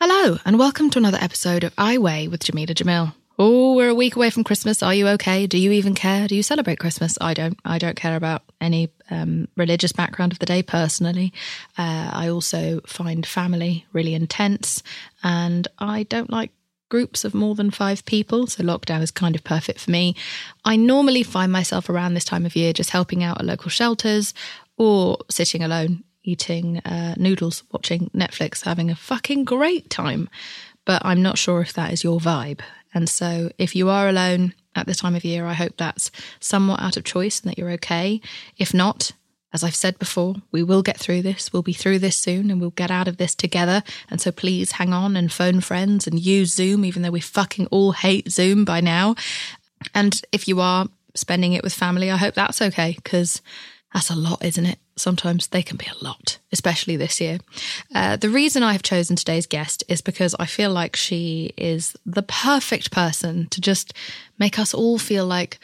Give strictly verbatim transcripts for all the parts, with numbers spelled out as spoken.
Hello, and welcome to another episode of I Weigh with Jamila Jamil. Oh, we're a week away from Christmas. Are you okay? Do you even care? Do you celebrate Christmas? I don't. I don't care about any um, religious background of the day personally. Uh, I also find family really intense, and I don't like groups of more than five people, so lockdown is kind of perfect for me. I normally find myself around this time of year just helping out at local shelters or sitting alone, eating uh, noodles, watching Netflix, having a fucking great time. But I'm not sure if that is your vibe. And so if you are alone at this time of year, I hope that's somewhat out of choice and that you're okay. If not, as I've said before, we will get through this. We'll be through this soon and we'll get out of this together. And so please hang on and phone friends and use Zoom, even though we fucking all hate Zoom by now. And if you are spending it with family, I hope that's okay, because that's a lot, isn't it? Sometimes they can be a lot, especially this year. Uh, the reason I have chosen today's guest is because I feel like she is the perfect person to just make us all feel like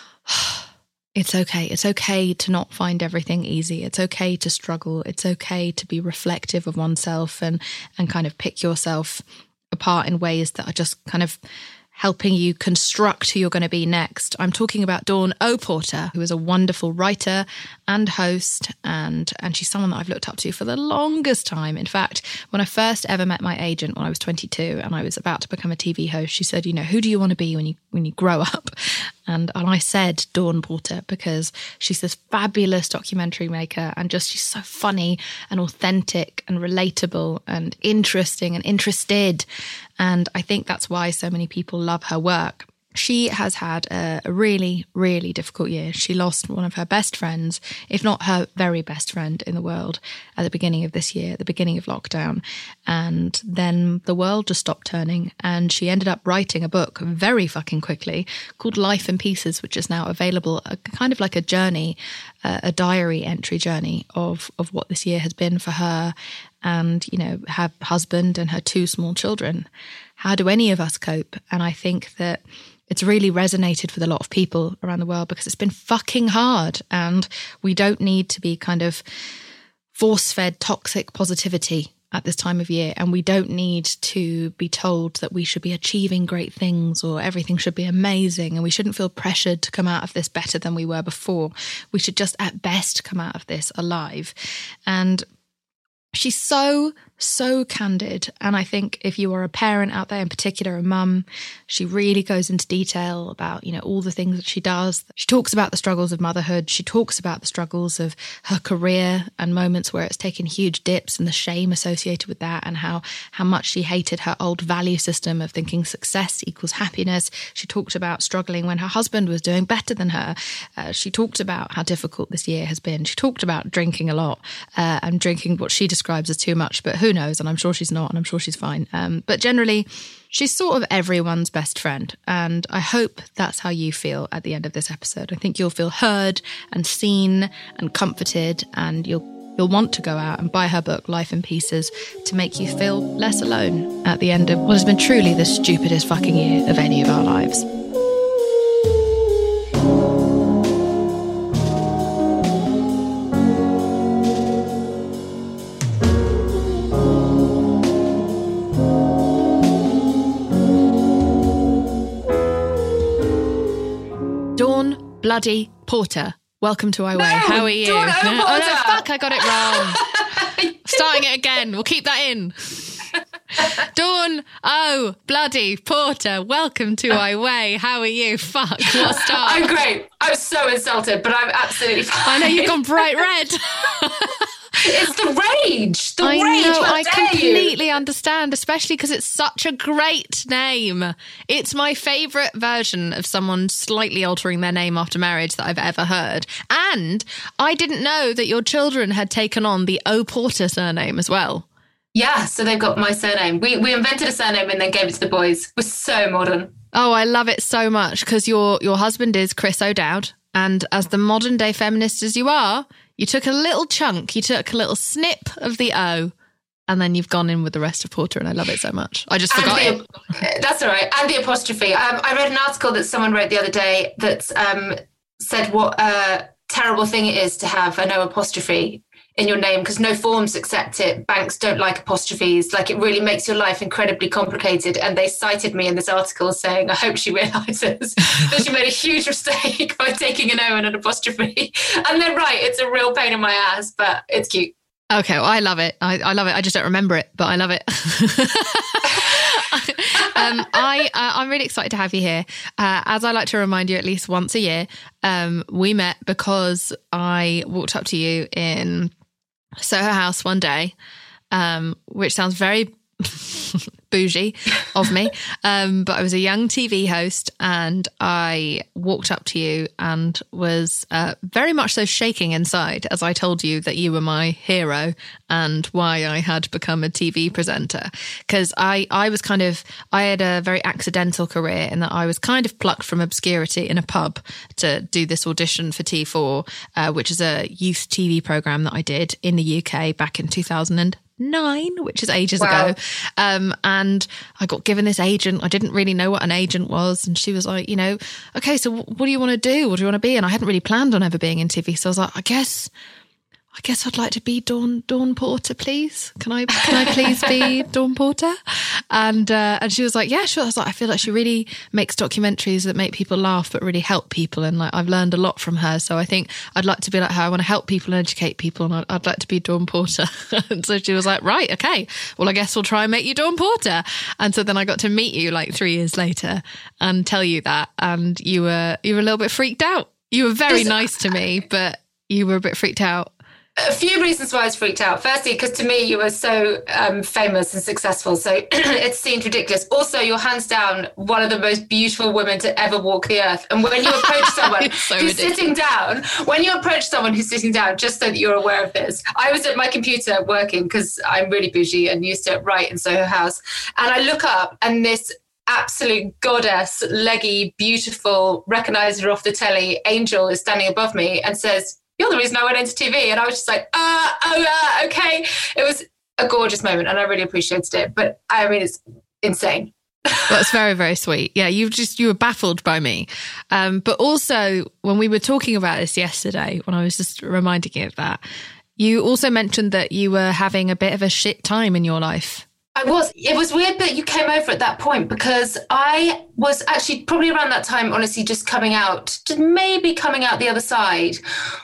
oh, it's okay. It's okay to not find everything easy. It's okay to struggle. It's okay to be reflective of oneself and, and kind of pick yourself apart in ways that are just kind of helping you construct who you're going to be next. I'm talking about Dawn O. Porter, who is a wonderful writer and host, and and she's someone that I've looked up to for the longest time. In fact, when I first ever met my agent when I was twenty-two and I was about to become a T V host, she said, you know, who do you want to be when you when you grow up? And, and I said Dawn Porter because she's this fabulous documentary maker and just she's so funny and authentic and relatable and interesting and interested. And I think that's why so many people love her work. She has had a, a really, really difficult year. She lost one of her best friends, if not her very best friend in the world, at the beginning of this year, at the beginning of lockdown. And then the world just stopped turning and she ended up writing a book very fucking quickly called Life in Pieces, which is now available, a, kind of like a journey, a, a diary entry journey of, of what this year has been for her and, you know, her husband and her two small children. How do any of us cope? And I think that it's really resonated with a lot of people around the world because it's been fucking hard and we don't need to be kind of force-fed toxic positivity at this time of year. And we don't need to be told that we should be achieving great things or everything should be amazing. And we shouldn't feel pressured to come out of this better than we were before. We should just at best come out of this alive. And she's so, so candid. And I think if you are a parent out there, in particular a mum, she really goes into detail about, you know, all the things that she does. She talks about the struggles of motherhood. She talks about the struggles of her career and moments where it's taken huge dips and the shame associated with that and how, how much she hated her old value system of thinking success equals happiness. She talked about struggling when her husband was doing better than her. Uh, she talked about how difficult this year has been. She talked about drinking a lot uh, and drinking what she describes as too much, but who knows? And I'm sure she's not, and I'm sure she's fine. Um, but generally, she's sort of everyone's best friend. And I hope that's how you feel at the end of this episode. I think you'll feel heard and seen and comforted, and you'll you'll want to go out and buy her book, Life in Pieces, to make you feel less alone at the end of what has been truly the stupidest fucking year of any of our lives. Bloody Porter, welcome to I Weigh. No, How are you? Dawn O. Oh no, Porter. fuck, I got it wrong. Starting it again. We'll keep that in. Dawn O. Bloody Porter, welcome to I Weigh. How are you? Fuck, what a start. I'm great. I was so insulted, but I'm absolutely fine. I know you've gone bright red. It's the rage. The I rage. know, How I dare completely you? understand, especially because it's such a great name. It's my favourite version of someone slightly altering their name after marriage that I've ever heard. And I didn't know that your children had taken on the O. Porter surname as well. Yeah, so they've got my surname. We we invented a surname and then gave it to the boys. We're so modern. Oh, I love it so much because your your husband is Chris O'Dowd. And as the modern day feminist as you are, you took a little chunk, you took a little snip of the O, and then you've gone in with the rest of Porter, and I love it so much. I just forgot and the, it. That's all right. And the apostrophe. Um, I read an article that someone wrote the other day that um, said what a terrible thing it is to have a no apostrophe in your name because no forms accept it. Banks don't like apostrophes. Like, it really makes your life incredibly complicated. And they cited me in this article saying, I hope she realises that she made a huge mistake by taking an O and an apostrophe. And they're right, it's a real pain in my ass, but it's cute. Okay, well, I love it. I, I love it. I just don't remember it, but I love it. um, I, uh, I'm really excited to have you here. Uh, as I like to remind you at least once a year, um, we met because I walked up to you in Soho House one day, um, which sounds very bougie of me. Um, but I was a young T V host and I walked up to you and was uh, very much so shaking inside as I told you that you were my hero and why I had become a T V presenter. Because I, I was kind of, I had a very accidental career in that I was kind of plucked from obscurity in a pub to do this audition for T four, uh, which is a youth T V programme that I did in the U K back in two thousand nine, which is ages wow. ago. Um, and I got given this agent. I didn't really know what an agent was. And she was like, you know, okay, so what do you want to do? What do you want to be? And I hadn't really planned on ever being in T V. So I was like, I guess, I guess I'd like to be Dawn, Dawn Porter, please. Can I, can I please be Dawn Porter? And, uh, and she was like, yeah, sure. I was like, I feel like she really makes documentaries that make people laugh, but really help people. And like, I've learned a lot from her. So I think I'd like to be like her. I want to help people and educate people. And I'd, I'd like to be Dawn Porter. And so she was like, right, okay, well, I guess we'll try and make you Dawn Porter. And so then I got to meet you like three years later and tell you that. And you were, you were a little bit freaked out. You were very nice to me, but you were a bit freaked out. A few reasons why I was freaked out. Firstly, because to me, you were so um, famous and successful. So it seemed ridiculous. Also, you're hands down one of the most beautiful women to ever walk the earth. And when you approach someone so who's ridiculous. sitting down, when you approach someone who's sitting down, just so that you're aware of this, I was at my computer working because I'm really bougie and used to write in Soho House. And I look up and this absolute goddess, leggy, beautiful, recognise her off the telly, Angel is standing above me and says, you're the reason I went into T V. And I was just like, uh, oh, uh, okay. It was a gorgeous moment and I really appreciated it. But I mean, it's insane. That's very, very sweet. Yeah, you just, you were baffled by me. Um, but also when we were talking about this yesterday, when I was just reminding you of that, you also mentioned that you were having a bit of a shit time in your life. I was. It was weird that you came over at that point because I was actually probably around that time, honestly, just coming out, just maybe coming out the other side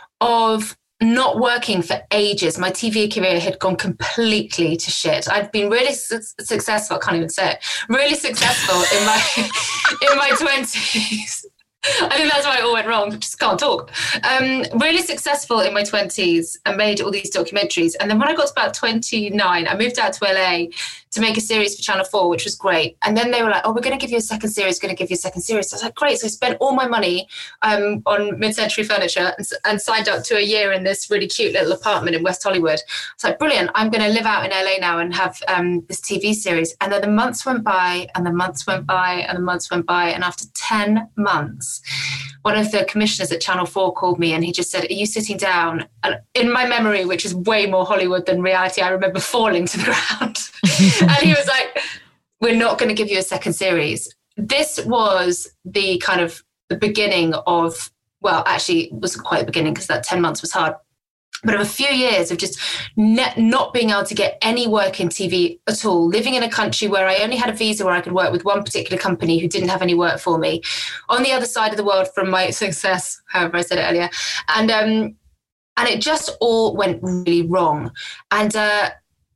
of not working for ages. My T V career had gone completely to shit. I'd been really su- successful, I can't even say it, really successful in my in my twenties. I think that's why it all went wrong. Just can't talk. Um, really successful in my twenties and made all these documentaries. And then when I got to about twenty-nine, I moved out to L A to make a series for Channel four, which was great. And then they were like, oh, we're going to give you a second series, going to give you a second series. So I was like, great. So I spent all my money um, on mid-century furniture and, and signed up to a year in this really cute little apartment in West Hollywood. It's like, brilliant. I'm going to live out in L A now and have um, this T V series. And then the months went by and the months went by and the months went by. And after ten months, one of the commissioners at Channel four called me and he just said, are you sitting down? And in my memory, which is way more Hollywood than reality, I remember falling to the ground. And he was like, we're not going to give you a second series. This was the kind of the beginning of, well, actually it wasn't quite the beginning because that ten months was hard. But of a few years of just ne- not being able to get any work in T V at all, living in a country where I only had a visa where I could work with one particular company who didn't have any work for me, on the other side of the world from my success, however I said it earlier. And um, and it just all went really wrong. And uh,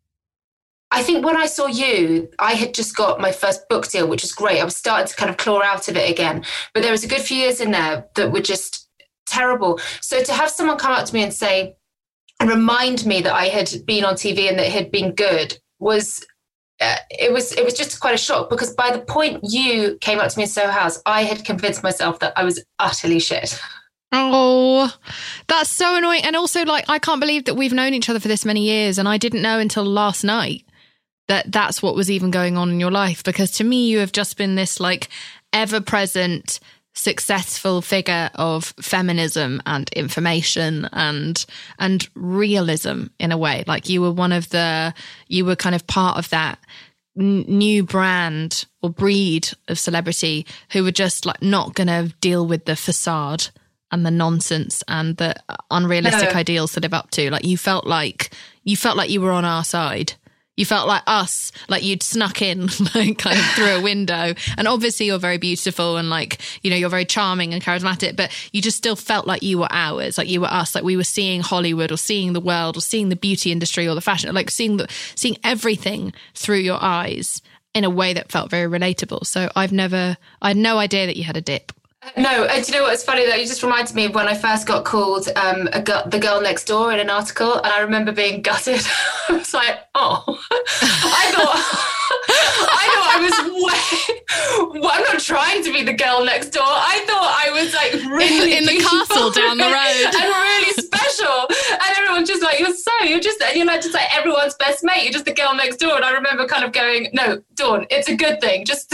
I think when I saw you, I had just got my first book deal, which was great. I was starting to kind of claw out of it again. But there was a good few years in there that were just terrible. So to have someone come up to me and say, and remind me that I had been on T V and that it had been good was, uh, it was it was just quite a shock because by the point you came up to me in Soho House, I had convinced myself that I was utterly shit. Oh, that's so annoying. And also, like, I can't believe that we've known each other for this many years and I didn't know until last night that that's what was even going on in your life. Because to me, you have just been this, like, ever-present successful figure of feminism and information and and realism in a way. Like you were one of the, you were kind of part of that n- new brand or breed of celebrity who were just like not going to deal with the facade and the nonsense and the unrealistic No. ideals to live up to. Like you felt like you felt like you were on our side. You felt like us, like you'd snuck in, like kind of through a window. And obviously you're very beautiful and like, you know, you're very charming and charismatic, but you just still felt like you were ours, like you were us, like we were seeing Hollywood or seeing the world or seeing the beauty industry or the fashion, like seeing the, seeing everything through your eyes in a way that felt very relatable. So I've never, I had no idea that you had a dip. No, and do you know what's funny though? You just reminded me of when I first got called um, a gu- the girl next door in an article, and I remember being gutted. I was like, oh, I thought, I thought I was way. Well, I'm not trying to be the girl next door. I thought I was like really in, in the castle down the road and really special, and everyone's just like, you're so, you're just, you're like just like everyone's best mate. You're just the girl next door, and I remember kind of going, no, Dawn, it's a good thing. Just.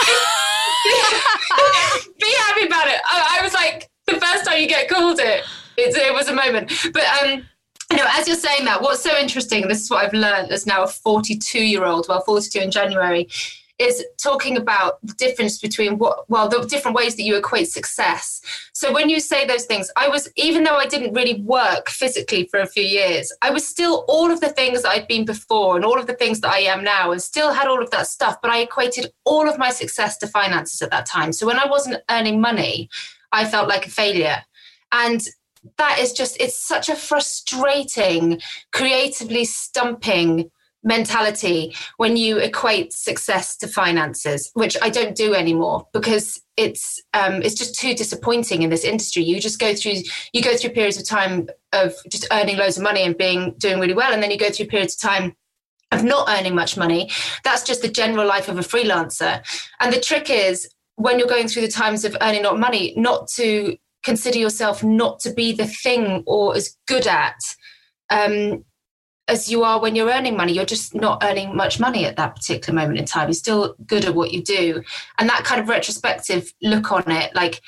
Be happy about it. I, I was like, the first time you get called it, it, it was a moment. But um, you know, as you're saying that, what's so interesting, this is what I've learned as now a forty-two-year-old, well, forty-two in January, is talking about the difference between what, well, the different ways that you equate success. So when you say those things, I was, even though I didn't really work physically for a few years, I was still all of the things that I'd been before and all of the things that I am now, and still had all of that stuff. But I equated all of my success to finances at that time. So when I wasn't earning money, I felt like a failure. And that is just, it's such a frustrating, creatively stumping mentality when you equate success to finances, which I don't do anymore because it's um, it's just too disappointing in this industry. You just go through you go through periods of time of just earning loads of money and being doing really well, and then you go through periods of time of not earning much money. That's just the general life of a freelancer. And the trick is when you're going through the times of earning not money, not to consider yourself not to be the thing or as good at um, as you are when you're earning money. You're just not earning much money at that particular moment in time. You're still good at what you do. And that kind of retrospective look on it, like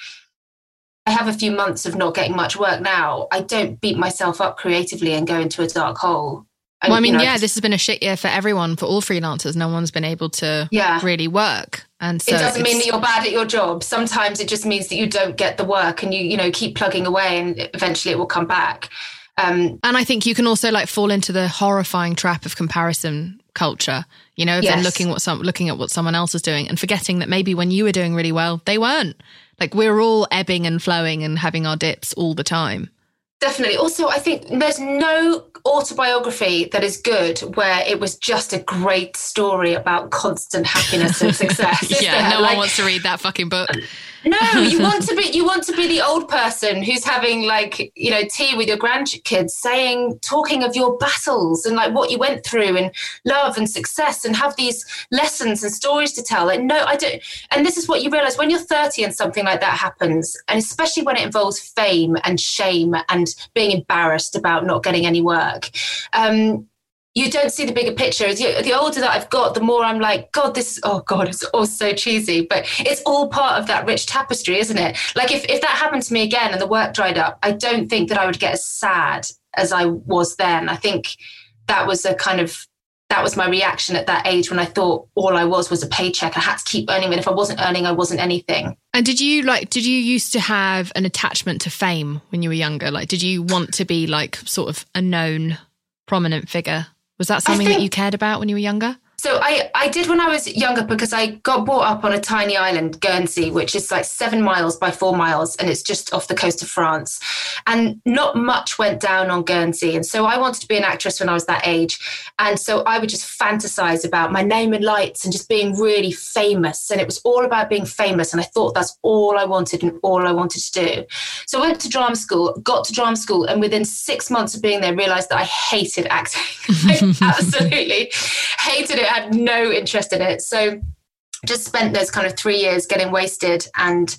I have a few months of not getting much work now. I don't beat myself up creatively and go into a dark hole. Well, I mean, you know, yeah, this has been a shit year for everyone, for all freelancers. No one's been able to yeah. really work. And so it doesn't mean that you're bad at your job. Sometimes it just means that you don't get the work and you, you know, keep plugging away and eventually it will come back. Um, and I think you can also like fall into the horrifying trap of comparison culture, you know, yes. then looking what some looking at what someone else is doing and forgetting that maybe when you were doing really well, they weren't. Like we're all ebbing and flowing and having our dips all the time. Definitely. Also, I think there's no autobiography that is good where it was just a great story about constant happiness and success. yeah, there? no like, one wants to read that fucking book. No, you want to be you want to be the old person who's having like, you know, tea with your grandkids, saying, talking of your battles and like what you went through and love and success and have these lessons and stories to tell. Like, no, I don't. And this is what you realize when you're thirty and something like that happens, and especially when it involves fame and shame and being embarrassed about not getting any work. Um, you don't see the bigger picture. As you, the older that I've got, the more I'm like, God, this, oh God, it's all so cheesy, but it's all part of that rich tapestry, isn't it? Like if, if that happened to me again and the work dried up, I don't think that I would get as sad as I was then. I think that was a kind of, that was my reaction at that age when I thought all I was was a paycheck. I had to keep earning, and if I wasn't earning, I wasn't anything. And did you like, did you used to have an attachment to fame when you were younger? Like, did you want to be like sort of a known, prominent figure? Was that something think, that you cared about when you were younger? So I, I did when I was younger because I got brought up on a tiny island, Guernsey, which is like seven miles by four miles. And it's just off the coast of France. And not much went down on Guernsey. And so I wanted to be an actress when I was that age. And so I would just fantasize about my name in lights and just being really famous. And it was all about being famous. And I thought that's all I wanted and all I wanted to do. So I went to drama school, got to drama school. And within six months of being there, realized that I hated acting. I absolutely hated it. I had no interest in it. So just spent those kind of three years getting wasted and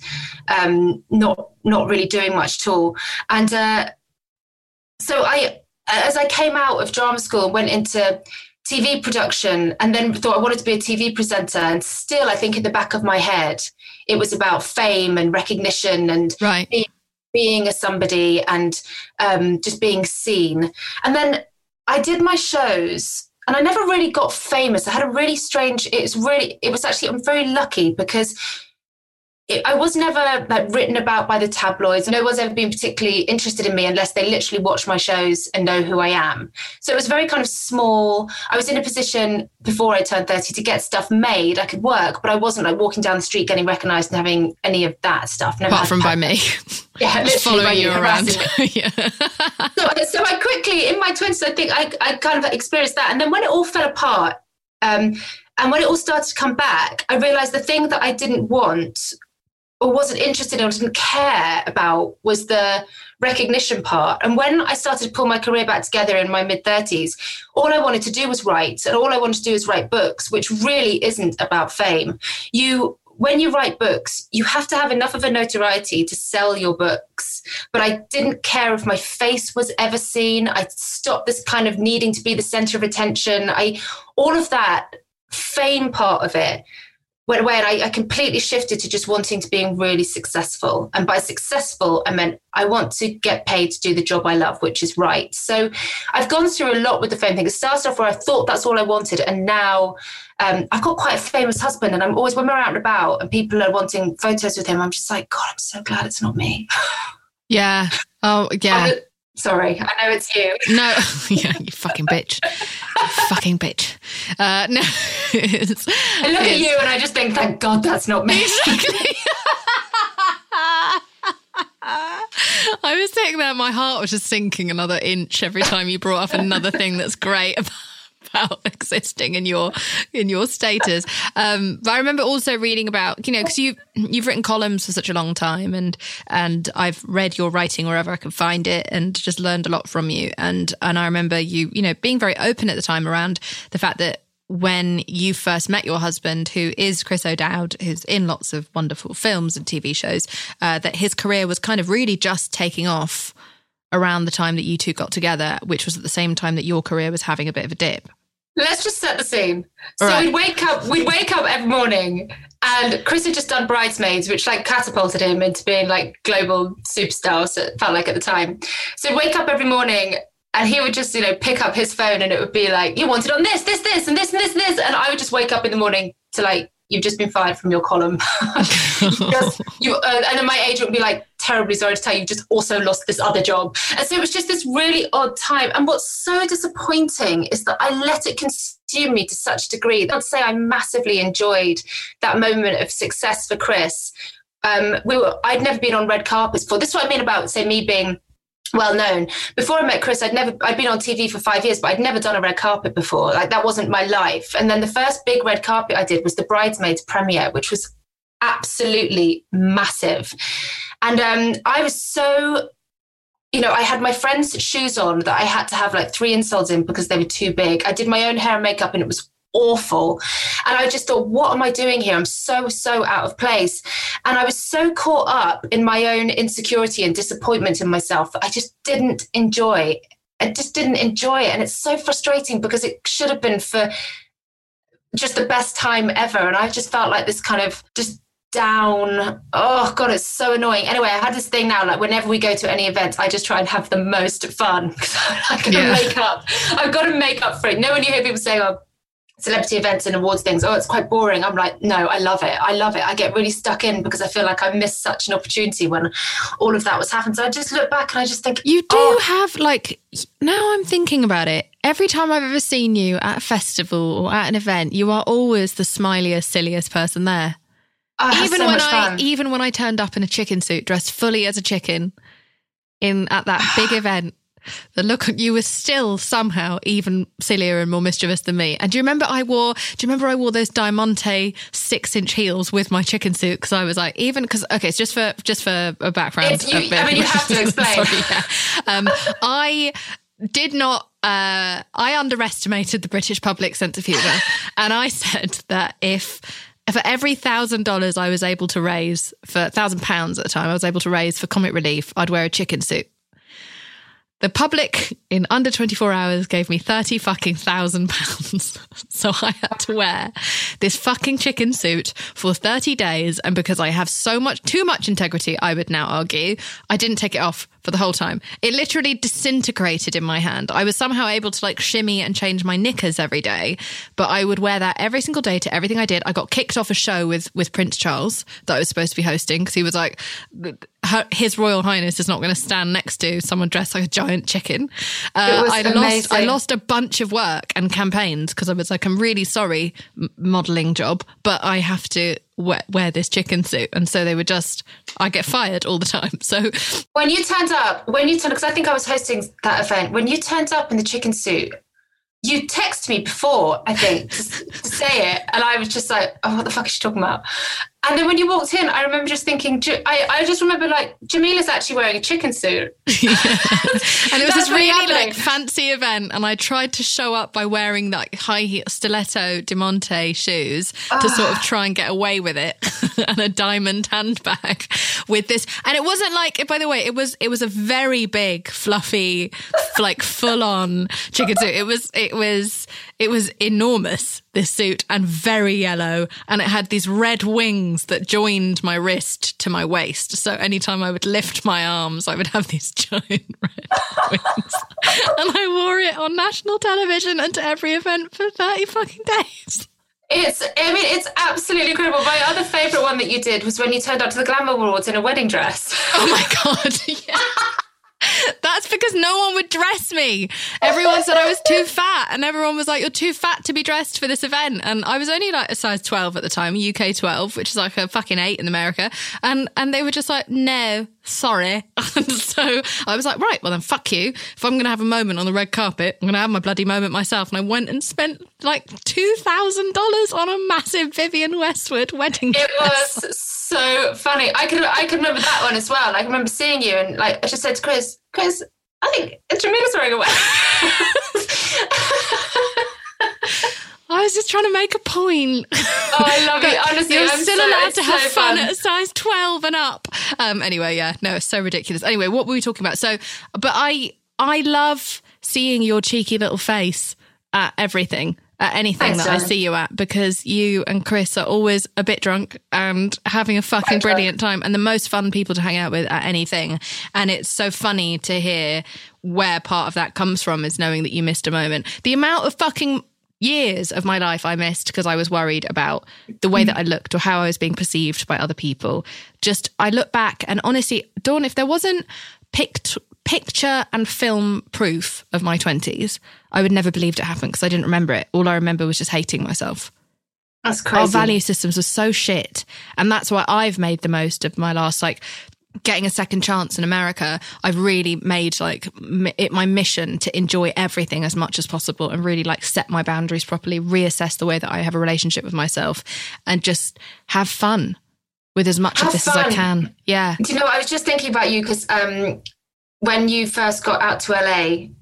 um, not not really doing much at all. And uh, so I, as I came out of drama school and went into T V production and then thought I wanted to be a T V presenter. And still, I think in the back of my head, it was about fame and recognition and right. being, being a somebody and um, just being seen. And then I did my shows. And I never really got famous. I had a really strange, it was really, it was actually, I'm very lucky because it, I was never like written about by the tabloids. No one's ever been particularly interested in me unless they literally watch my shows and know who I am. So it was very kind of small. I was in a position before I turned thirty to get stuff made. I could work, but I wasn't like walking down the street getting recognised and having any of that stuff. Never Apart from by me. Yeah, just following you around. yeah. so, so I quickly, in my twenties, I think I, I kind of experienced that. And then when it all fell apart, um, and when it all started to come back, I realised the thing that I didn't want or wasn't interested in or didn't care about was the recognition part. And when I started to pull my career back together in my mid-thirties, all I wanted to do was write. And all I wanted to do is write books, which really isn't about fame. You... When you write books, you have to have enough of a notoriety to sell your books. But I didn't care if my face was ever seen. I stopped this kind of needing to be the center of attention. I, all of that fame part of it went away, and I, I completely shifted to just wanting to being really successful. And by successful, I meant I want to get paid to do the job I love, which is write. So I've gone through a lot with the fame thing. It started off where I thought that's all I wanted. And now um, I've got quite a famous husband, and I'm always, when we're out and about and people are wanting photos with him, I'm just like, God, I'm so glad it's not me. Yeah. Oh, yeah. I'm, sorry, I know it's you. No, yeah, you fucking bitch. You fucking bitch. Uh, no, it's, I look at you and I just think, thank God that's not me. Exactly. I was sitting there, my heart was just sinking another inch every time you brought up another thing that's great about, about existing in your in your status. Um, but I remember also reading about, you know, because you you've written columns for such a long time, and and I've read your writing wherever I can find it, and just learned a lot from you. And and I remember you, you know, being very open at the time around the fact that when you first met your husband, who is Chris O'Dowd, who's in lots of wonderful films and T V shows, uh, that his career was kind of really just taking off around the time that you two got together, which was at the same time that your career was having a bit of a dip. Let's just set the scene. So right. we'd wake up, we'd wake up every morning, and Chris had just done Bridesmaids, which like catapulted him into being like global superstar, so it felt like at the time. So he'd wake up every morning, and he would just, you know, pick up his phone, and it would be like, you wanted on this, this, this, and this, and this, and this. And I would just wake up in the morning to like, you've just been fired from your column. just, you, uh, and then my agent would be like, terribly sorry to tell you, you've just also lost this other job. And so it was just this really odd time. And what's so disappointing is that I let it consume me to such a degree that I'd say I massively enjoyed that moment of success for Chris. Um, we were, I'd never been on red carpets before. This is what I mean about, say, me being well known. Before I met Chris, I'd never, I'd been on T V for five years, but I'd never done a red carpet before. Like that wasn't my life. And then the first big red carpet I did was the Bridesmaids premiere, which was absolutely massive. And um, I was so, you know, I had my friend's shoes on that I had to have like three insoles in because they were too big. I did my own hair and makeup, and it was awful. And I just thought, what am I doing here? I'm so, so out of place. And I was so caught up in my own insecurity and disappointment in myself that I just didn't enjoy. I just didn't enjoy it. And it's so frustrating because it should have been for just the best time ever. And I just felt like this kind of just down. Oh God, it's so annoying. Anyway, I had this thing now, like whenever we go to any event, I just try and have the most fun because I gotta yeah. make up. I've got to make up for it. No, when you hear people say, oh, celebrity events and awards things, oh, it's quite boring. I'm like, no, I love it. I love it. I get really stuck in because I feel like I missed such an opportunity when all of that was happening. So I just look back and I just think, you do oh. have like, now I'm thinking about it, every time I've ever seen you at a festival or at an event, you are always the smiliest, silliest person there. Oh, even so when much I, fun. even when I turned up in a chicken suit, dressed fully as a chicken in at that big event, the look at you was still somehow even sillier and more mischievous than me. And do you remember I wore, do you remember I wore those Diamante six inch heels with my chicken suit? Because I was like, even because, okay, it's just for, just for a background. You, I mean, you have to explain. Sorry, yeah. um, I did not, uh, I underestimated the British public sense of humour. And I said that if, for every thousand dollars I was able to raise, for a thousand pounds at the time, I was able to raise for comic relief, I'd wear a chicken suit. The public in under twenty-four hours gave me thirty fucking thousand pounds. So I had to wear this fucking chicken suit for thirty days. And because I have so much, too much integrity, I would now argue, I didn't take it off for the whole time. It literally disintegrated in my hand. I was somehow able to like shimmy and change my knickers every day, but I would wear that every single day to everything I did. I got kicked off a show with with Prince Charles that I was supposed to be hosting because he was like, Her, His Royal Highness is not going to stand next to someone dressed like a giant chicken. Uh, I lost I lost a bunch of work and campaigns because I was like, I'm really sorry, m- modelling job, but I have to wear, wear this chicken suit. And so they were just, I get fired all the time. So when you turned up, when you turned, because I think I was hosting that event, when you turned up in the chicken suit, you texted me before, I think, to, to say it. And I was just like, oh, what the fuck is she talking about? And then when you walked in, I remember just thinking, I, I just remember like, Jamila's actually wearing a chicken suit. Yeah. And it was this really like fancy event. And I tried to show up by wearing like high heel stiletto Diamante shoes oh. to sort of try and get away with it. And a diamond handbag with this. And it wasn't like, by the way, it was, it was a very big, fluffy, like full on chicken suit. It was, it was, it was enormous, this suit, and very yellow. And it had these red wings that joined my wrist to my waist. So anytime I would lift my arms, I would have these giant red wings. And I wore it on national television and to every event for thirty fucking days. It's, I mean, it's absolutely incredible. My other favourite one that you did was when you turned up to the Glamour Awards in a wedding dress. Oh my God, yeah. That's because no one would dress me. Everyone said I was too fat, and everyone was like, you're too fat to be dressed for this event. And I was only like a size twelve at the time, U K twelve, which is like a fucking eight in America. And and they were just like, no, sorry. And so I was like, right, well then fuck you. If I'm going to have a moment on the red carpet, I'm going to have my bloody moment myself. And I went and spent like two thousand dollars on a massive Vivienne Westwood wedding dress. It was so funny. I could I could remember that one as well. Like, I remember seeing you and like I just said to Chris, Chris, I think Jamila's wearing a wedding. I was just trying to make a point. Oh, I love it. Honestly, you're I'm still so, allowed to have so fun, fun at a size twelve and up. Um, anyway, yeah, no, it's so ridiculous. Anyway, what were we talking about? So, but I, I love seeing your cheeky little face at everything, at anything Thanks, that Jen. I see you at, because you and Chris are always a bit drunk and having a fucking Quite brilliant drunk. time and the most fun people to hang out with at anything. And it's so funny to hear where part of that comes from, is knowing that you missed a moment. The amount of fucking years of my life I missed because I was worried about the way that I looked or how I was being perceived by other people. Just, I look back and honestly, Dawn, if there wasn't picked picture and film proof of my twenties, I would never believed it happened because I didn't remember it. All I remember was just hating myself. That's crazy. Our value systems were so shit. And that's why I've made the most of my last, like, getting a second chance in America. I've really made like it my mission to enjoy everything as much as possible and really like set my boundaries properly, reassess the way that I have a relationship with myself, and just have fun with as much have of this fun. as I can. Yeah. Do you know what? I was just thinking about you because um, when you first got out to L A,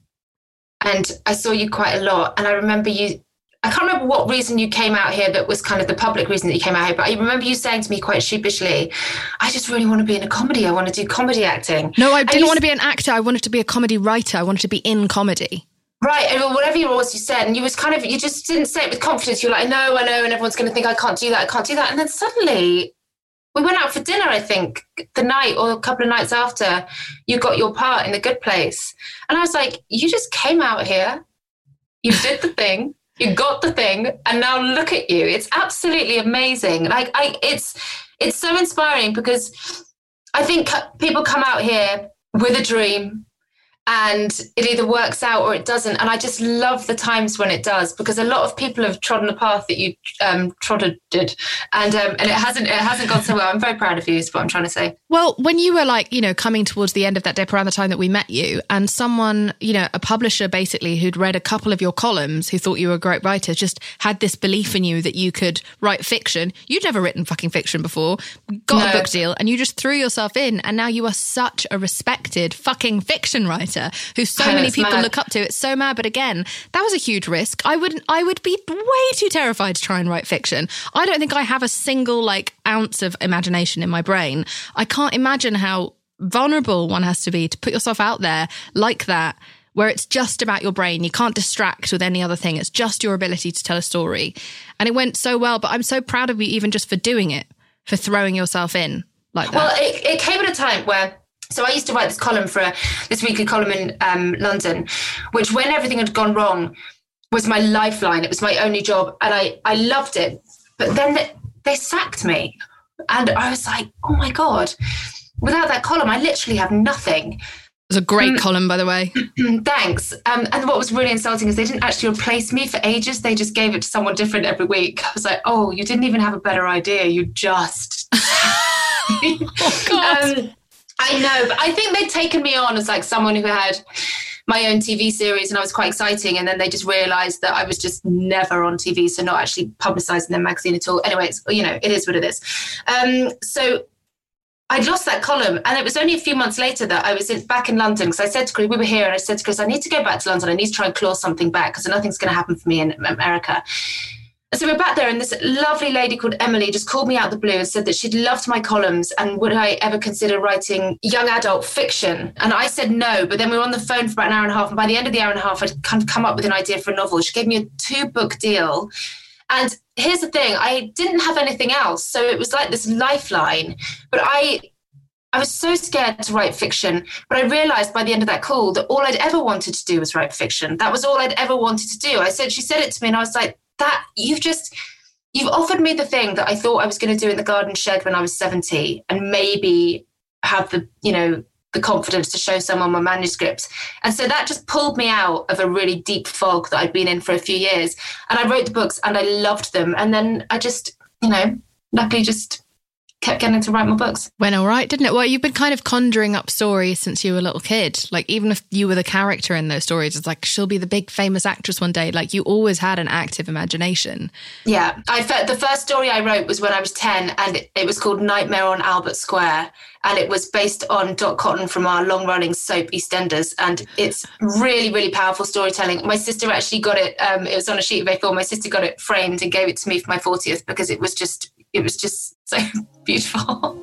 and I saw you quite a lot, and I remember you, I can't remember what reason you came out here that was kind of the public reason that you came out here, but I remember you saying to me quite sheepishly, I just really want to be in a comedy. I want to do comedy acting. No, I didn't want to be an actor. I wanted to be a comedy writer. I wanted to be in comedy. Right. And whatever it was you said, and you was kind of, you just didn't say it with confidence. You're like, I know, I know, and everyone's going to think I can't do that. I can't do that. And then suddenly we went out for dinner, I think, the night or a couple of nights after you got your part in The Good Place. And I was like, you just came out here, you did the thing. You got the thing, and now look at you. It's absolutely amazing. Like I, it's it's so inspiring because I think people come out here with a dream, and it either works out or it doesn't. And I just love the times when it does, because a lot of people have trodden the path that you um, trotted did, and um, and it hasn't it hasn't gone so well. I'm very proud of you, is what I'm trying to say. Well, when you were like, you know, coming towards the end of that day, around the time that we met you, and someone, you know, a publisher basically who'd read a couple of your columns, who thought you were a great writer, just had this belief in you that you could write fiction. You'd never written fucking fiction before, got no. a book deal, and you just threw yourself in, and now you are such a respected fucking fiction writer who so oh, many people mad. look up to. It's so mad. But again, that was a huge risk. I would I would be way too terrified to try and write fiction. I don't think I have a single like ounce of imagination in my brain. I can't imagine how vulnerable one has to be to put yourself out there like that, where it's just about your brain. You can't distract with any other thing. It's just your ability to tell a story. And it went so well, but I'm so proud of you even just for doing it, for throwing yourself in like that. Well, it, it came at a time where So I used to write this column for a, this weekly column in um, London, which when everything had gone wrong was my lifeline. It was my only job and I, I loved it. But then they, they sacked me. And I was like, oh my God, without that column, I literally have nothing. It was a great um, column, by the way. Thanks. Um, and what was really insulting is they didn't actually replace me for ages. They just gave it to someone different every week. I was like, oh, you didn't even have a better idea. You just... oh, God. Um, I know, but I think they'd taken me on as like someone who had my own T V series and I was quite exciting. And then they just realised that I was just never on T V, so not actually publicising their magazine at all. Anyway, it's, you know, it is what it is. Um, so I'd lost that column and it was only a few months later that I was in, back in London because I said to Chris, we were here and I said to Chris, I need to go back to London. I need to try and claw something back because nothing's going to happen for me in America. So we're back there and this lovely lady called Emily just called me out the blue and said that she'd loved my columns and would I ever consider writing young adult fiction? And I said no, but then we were on the phone for about an hour and a half. And by the end of the hour and a half, I'd kind of come up with an idea for a novel. She gave me a two book deal. And here's the thing, I didn't have anything else. So it was like this lifeline, but I... I was so scared to write fiction, but I realised by the end of that call that all I'd ever wanted to do was write fiction. That was all I'd ever wanted to do. I said, she said it to me and I was like, that you've just, you've offered me the thing that I thought I was going to do in the garden shed when I was seventy and maybe have the, you know, the confidence to show someone my manuscript. And so that just pulled me out of a really deep fog that I'd been in for a few years. And I wrote the books and I loved them. And then I just, you know, luckily just kept getting to write more books. Went all right, didn't it? Well, you've been kind of conjuring up stories since you were a little kid. Like, even if you were the character in those stories, it's like, she'll be the big famous actress one day. Like, you always had an active imagination. Yeah. I The first story I wrote was when I was ten, and it, it was called Nightmare on Albert Square. And it was based on Dot Cotton from our long-running soap EastEnders. And it's really, really powerful storytelling. My sister actually got it. Um, it was on a sheet of A four. My sister got it framed and gave it to me for my fortieth because it was just, it was just so beautiful.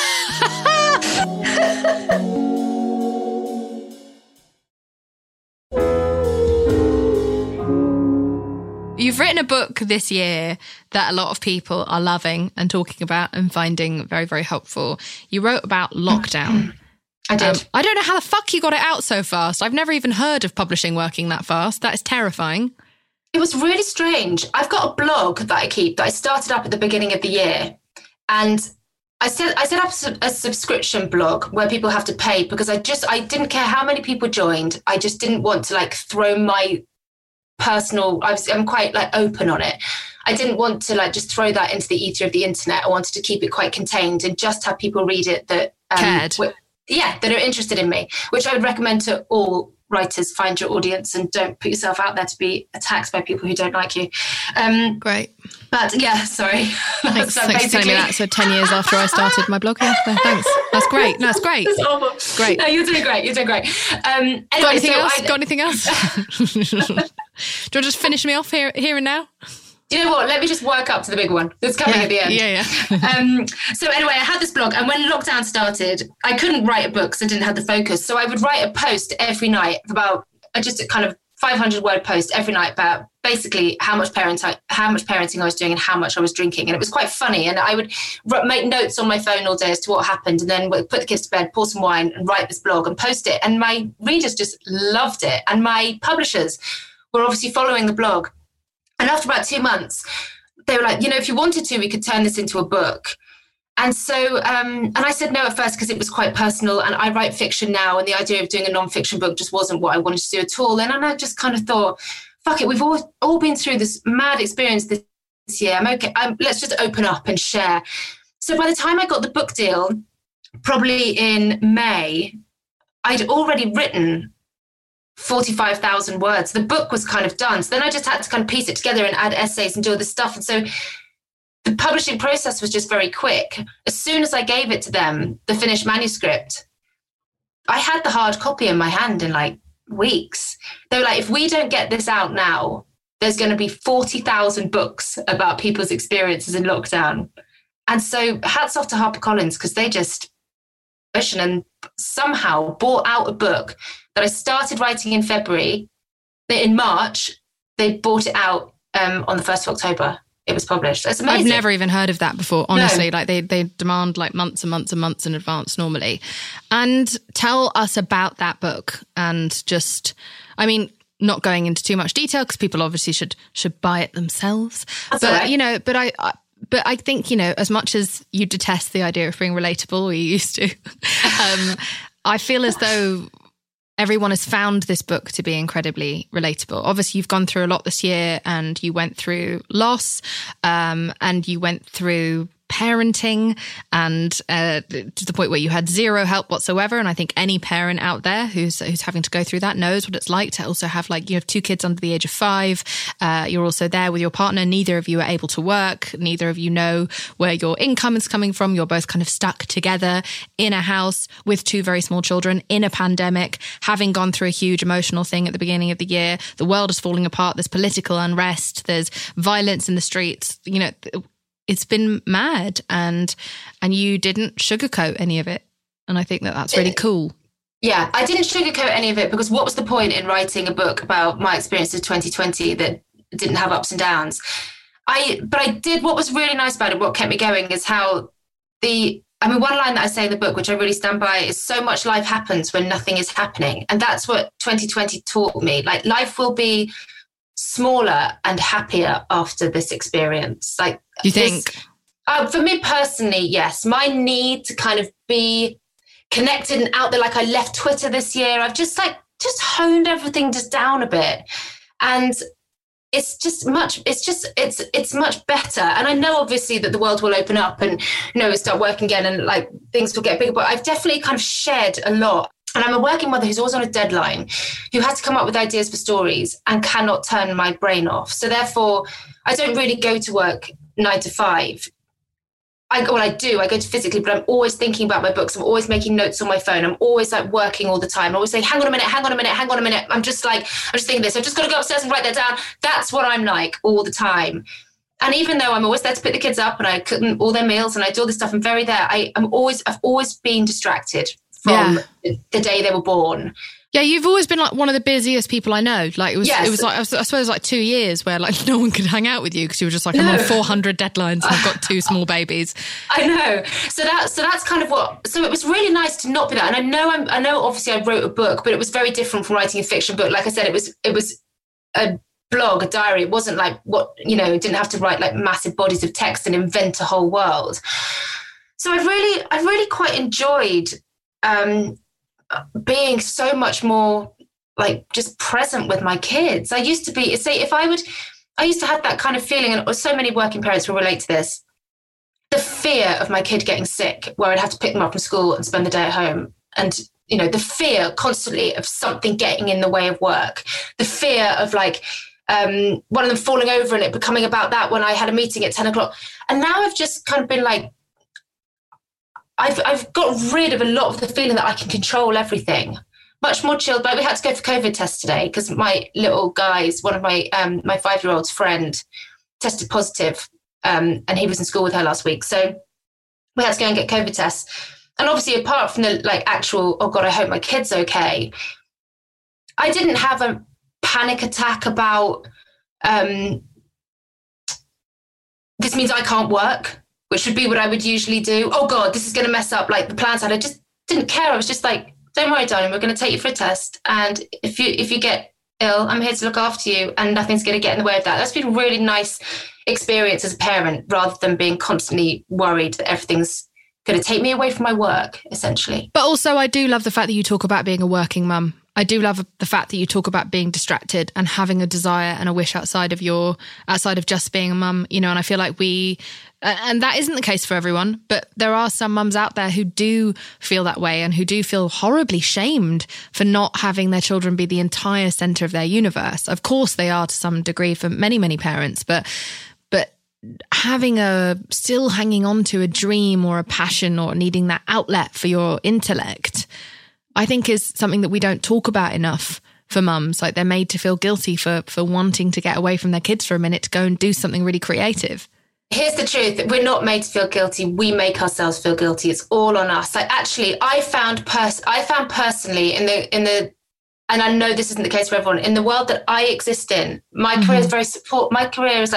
You've written a book this year that a lot of people are loving and talking about and finding very, very helpful. You wrote about lockdown. I did. Um, I don't know how the fuck you got it out so fast. I've never even heard of publishing working that fast. That is terrifying. It was really strange. I've got a blog that I keep that I started up at the beginning of the year. And I set, I set up a subscription blog where people have to pay because I just, I didn't care how many people joined. I just didn't want to like throw my personal, I was, I'm quite like open on it. I didn't want to like just throw that into the ether of the internet. I wanted to keep it quite contained and just have people read it that um, cared. W- yeah, that are interested in me, which I would recommend to all writers. Find your audience and don't put yourself out there to be attacked by people who don't like you. Um, Great. But yeah, sorry. Thanks, so thanks for telling me that. So ten years after I started my blog. Yeah, thanks. That's great. No, that's great. That's awful. Great. No, you're doing great. You're doing great. Um, anyway, Got anything so else? I, Got anything else? Do you want to just finish me off here, here and now? You know what? Let me just work up to the big one that's coming yeah, at the end. Yeah, yeah. um, so anyway, I had this blog, and when lockdown started, I couldn't write a book because I didn't have the focus. So I would write a post every night about just a kind of five hundred word post every night about basically how much parent I, how much parenting I was doing and how much I was drinking. And it was quite funny. And I would make notes on my phone all day as to what happened, and then put the kids to bed, pour some wine, and write this blog and post it. And my readers just loved it, and my publishers were obviously following the blog. And after about two months, they were like, you know, if you wanted to, we could turn this into a book. And so, um, and I said no at first because it was quite personal, and I write fiction now, and the idea of doing a non-fiction book just wasn't what I wanted to do at all. And I just kind of thought, fuck it, we've all, all been through this mad experience this, this year. I'm okay. I'm, let's just open up and share. So by the time I got the book deal, probably in May, I'd already written forty-five thousand words. The book was kind of done. So then I just had to kind of piece it together and add essays and do all this stuff. And so the publishing process was just very quick. As soon as I gave it to them, the finished manuscript, I had the hard copy in my hand in like weeks. They were like, if we don't get this out now, there's going to be forty thousand books about people's experiences in lockdown. And so hats off to HarperCollins, because they just pushed and somehow bought out a book that I started writing in February. In March, they bought it out um, on the first of October. it was published. It's amazing. I've never even heard of that before, honestly. No. Like they, they demand like months and months and months in advance normally. And tell us about that book and just, I mean, not going into too much detail because people obviously should should buy it themselves. That's but, all right. you know, but I... I But I think, you know, as much as you detest the idea of being relatable, or you used to, um, I feel as though everyone has found this book to be incredibly relatable. Obviously, you've gone through a lot this year and you went through loss um, and you went through parenting and uh, to the point where you had zero help whatsoever. And I think any parent out there who's who's having to go through that knows what it's like to also have, like, you have two kids under the age of five. Uh, you're also there with your partner. Neither of you are able to work. Neither of you know where your income is coming from. You're both kind of stuck together in a house with two very small children in a pandemic, having gone through a huge emotional thing at the beginning of the year. The world is falling apart. There's political unrest. There's violence in the streets. You know, it's been mad, and and you didn't sugarcoat any of it. And I think that that's really cool. Yeah, I didn't sugarcoat any of it because what was the point in writing a book about my experience of twenty twenty that didn't have ups and downs? I, but I did, what was really nice about it, what kept me going is how the, I mean, one line that I say in the book, which I really stand by, is so much life happens when nothing is happening. And that's what twenty twenty taught me. Like, life will be smaller and happier after this experience. Like, you think? This, uh, for me personally, yes. My need to kind of be connected and out there, like I left Twitter this year. I've just like just honed everything just down a bit, and it's just much. It's just it's it's much better. And I know obviously that the world will open up and, you know, start working again, and like things will get bigger. But I've definitely kind of shed a lot. And I'm a working mother who's always on a deadline, who has to come up with ideas for stories and cannot turn my brain off. So therefore, I don't really go to work nine to five. I, well, I do, I go to physically, but I'm always thinking about my books. I'm always making notes on my phone. I'm always like working all the time. I always say, hang on a minute, hang on a minute, hang on a minute. I'm just like, I'm just thinking this. I've just got to go upstairs and write that down. That's what I'm like all the time. And even though I'm always there to pick the kids up and I cook them all their meals and I do all this stuff, I'm very there. I, I'm always, I've always been distracted from yeah. the day they were born. Yeah, you've always been like one of the busiest people I know. Like it was, yes. it was like I suppose like two years where like no one could hang out with you because you were just like, I'm no. on four hundred deadlines and I've got two small babies. I know. So that so that's kind of what. So it was really nice to not be that. And I know I'm, I know obviously I wrote a book, but it was very different from writing a fiction book. Like I said, it was it was a blog, a diary. It wasn't like what, you know, didn't have to write like massive bodies of text and invent a whole world. So I really I really quite enjoyed. Um, being so much more like just present with my kids. I used to be, say, if I would, I used to have that kind of feeling, and so many working parents will relate to this, the fear of my kid getting sick, where I'd have to pick them up from school and spend the day at home. And, you know, the fear constantly of something getting in the way of work, the fear of like, um, one of them falling over and it becoming about that when I had a meeting at ten o'clock. And now I've just kind of been like, I've I've got rid of a lot of the feeling that I can control everything. Much more chilled. But we had to go for COVID tests today because my little guys, one of my um my five-year-old's friend, tested positive, um, and he was in school with her last week. So we had to go and get COVID tests. And obviously, apart from the like actual, oh God, I hope my kid's okay, I didn't have a panic attack about um, this means I can't work, which would be what I would usually do. Oh God, this is going to mess up like the plans. And I just didn't care. I was just like, don't worry, darling, we're going to take you for a test. And if you if you get ill, I'm here to look after you and nothing's going to get in the way of that. That's been a really nice experience as a parent, rather than being constantly worried that everything's going to take me away from my work, essentially. But also, I do love the fact that you talk about being a working mum. I do love the fact that you talk about being distracted and having a desire and a wish outside of your, outside of just being a mum, you know, and I feel like we, and that isn't the case for everyone, but there are some mums out there who do feel that way and who do feel horribly shamed for not having their children be the entire centre of their universe. Of course they are to some degree for many, many parents, but, but having a, still hanging on to a dream or a passion or needing that outlet for your intellect, I think is something that we don't talk about enough for mums. Like they're made to feel guilty for for wanting to get away from their kids for a minute to go and do something really creative. Here's the truth. We're not made to feel guilty. We make ourselves feel guilty. It's all on us. Like actually, I found pers- I found personally in the, in the, and I know this isn't the case for everyone, in the world that I exist in, my mm-hmm. career is very support. My career is like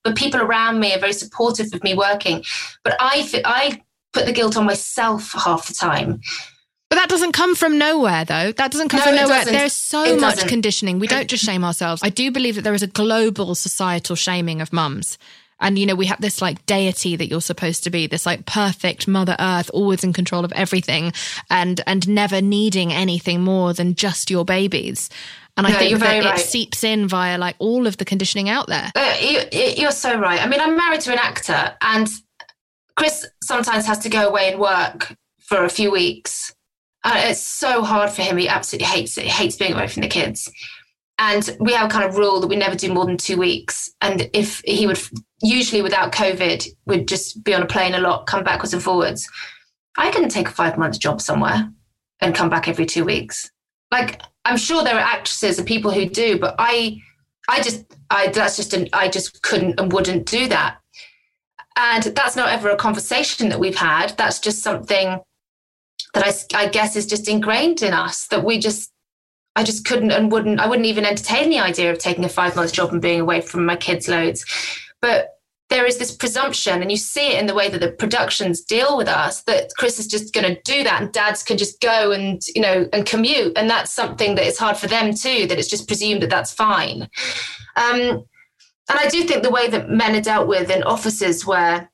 the people around me are very supportive of me working. But I, I put the guilt on myself half the time. But that doesn't come from nowhere, though. That doesn't come No, from it nowhere. doesn't. There's so It much doesn't. conditioning. We don't just shame ourselves. I do believe that there is a global societal shaming of mums. And, you know, we have this like deity that you're supposed to be, this like perfect Mother Earth, always in control of everything and and never needing anything more than just your babies. And I No, think you're that very it right. seeps in via like all of the conditioning out there. Uh, you, you're so right. I mean, I'm married to an actor, and Chris sometimes has to go away and work for a few weeks. Uh, it's so hard for him. He absolutely hates it. He hates being away from the kids. And we have a kind of rule that we never do more than two weeks. And if he would, usually without COVID, would just be on a plane a lot, come backwards and forwards. I couldn't take a five-month job somewhere and come back every two weeks. Like, I'm sure there are actresses and people who do, but I, I just, I that's just, an, I just couldn't and wouldn't do that. And that's not ever a conversation that we've had. That's just something that I, I guess is just ingrained in us, that we just, I just couldn't and wouldn't, I wouldn't even entertain the idea of taking a five month job and being away from my kids loads. But there is this presumption, and you see it in the way that the productions deal with us, that Chris is just going to do that and dads can just go and, you know, and commute. And that's something that is hard for them too, that it's just presumed that that's fine. Um, and I do think the way that men are dealt with in offices where,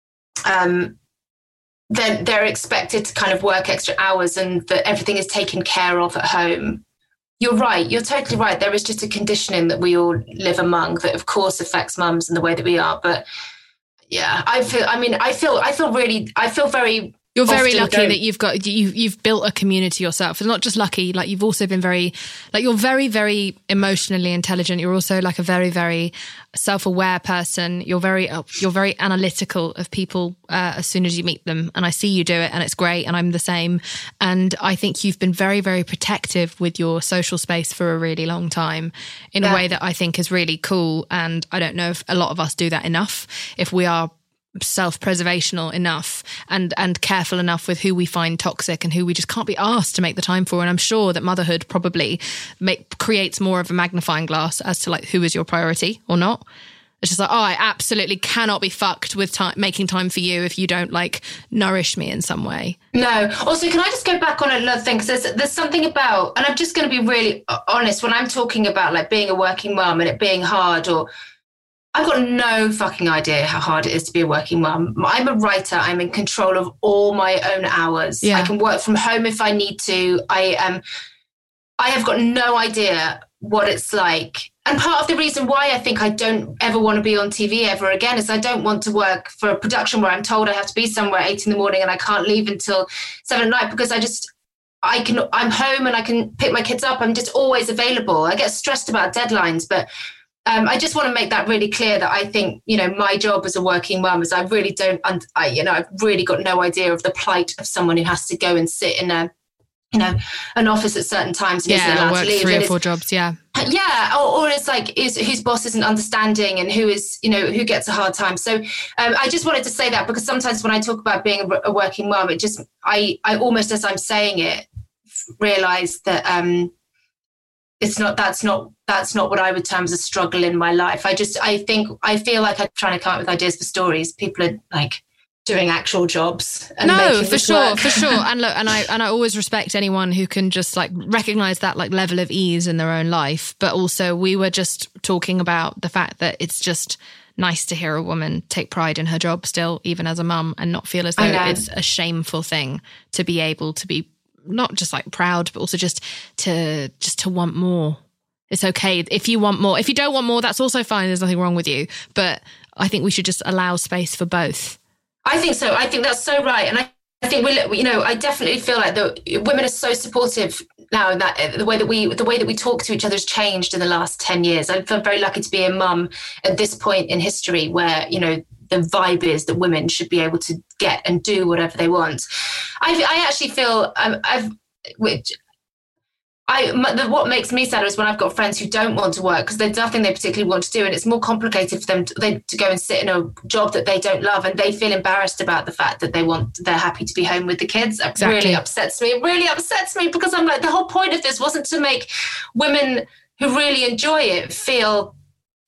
um, then they're expected to kind of work extra hours and that everything is taken care of at home. You're right. You're totally right. There is just a conditioning that we all live among that, of course, affects mums in the way that we are. But yeah, I feel, I mean, I feel, I feel really, I feel very... You're very lucky don't. that you've got, you, you've built a community yourself. It's not just lucky, like you've also been very, like you're very, very emotionally intelligent. You're also like a very, very self-aware person. You're very, you're very analytical of people uh, as soon as you meet them. And I see you do it and it's great. And I'm the same. And I think you've been very, very protective with your social space for a really long time in yeah. a way that I think is really cool. And I don't know if a lot of us do that enough, if we are self-preservational enough and and careful enough with who we find toxic and who we just can't be asked to make the time for. And I'm sure that motherhood probably make, creates more of a magnifying glass as to like who is your priority or not. It's just like, oh, I absolutely cannot be fucked with time, making time for you if you don't like nourish me in some way. No. Also, can I just go back on another thing? Because there's, there's something about, and I'm just going to be really honest, when I'm talking about like being a working mum and it being hard, or I've got no fucking idea how hard it is to be a working mum. I'm a writer. I'm in control of all my own hours. Yeah. I can work from home if I need to. I um, I have got no idea what it's like. And part of the reason why I think I don't ever want to be on T V ever again is I don't want to work for a production where I'm told I have to be somewhere at eight in the morning and I can't leave until seven at night, because I just, I can, I'm home and I can pick my kids up. I'm just always available. I get stressed about deadlines, but Um, I just want to make that really clear that I think, you know, my job as a working mum is I really don't, I, you know, I've really got no idea of the plight of someone who has to go and sit in a, you know, an office at certain times and isn't Yeah, allowed work to leave. three And or four jobs, yeah. Yeah, or, or it's like is, whose boss isn't understanding and who is, you know, who gets a hard time. So um, I just wanted to say that, because sometimes when I talk about being a, a working mum, it just, I, I almost as I'm saying it, realise that um, it's not, that's not, that's not what I would term as a struggle in my life. I just, I think, I feel like I'm trying to come up with ideas for stories. People are like doing actual jobs. And no, for sure, work. for sure. And look, and I, and I always respect anyone who can just like recognize that like level of ease in their own life. But also we were just talking about the fact that it's just nice to hear a woman take pride in her job still, even as a mum, and not feel as though it's a shameful thing to be able to be not just like proud, but also just to, just to want more. It's okay. If you want more, if you don't want more, that's also fine. There's nothing wrong with you. But I think we should just allow space for both. I think so. I think that's so right. And I, I think we, you know, I definitely feel like the women are so supportive now, that the way that we, the way that we talk to each other has changed in the last ten years. I feel very lucky to be a mum at this point in history where, you know, the vibe is that women should be able to get and do whatever they want. I, I actually feel um, I've, which, I, the, what makes me sadder is when I've got friends who don't want to work because there's nothing they particularly want to do, and it's more complicated for them to, they, to go and sit in a job that they don't love, and they feel embarrassed about the fact that they want, they're happy to be home with the kids. It Exactly. really upsets me. It really upsets me because I'm like, the whole point of this wasn't to make women who really enjoy it feel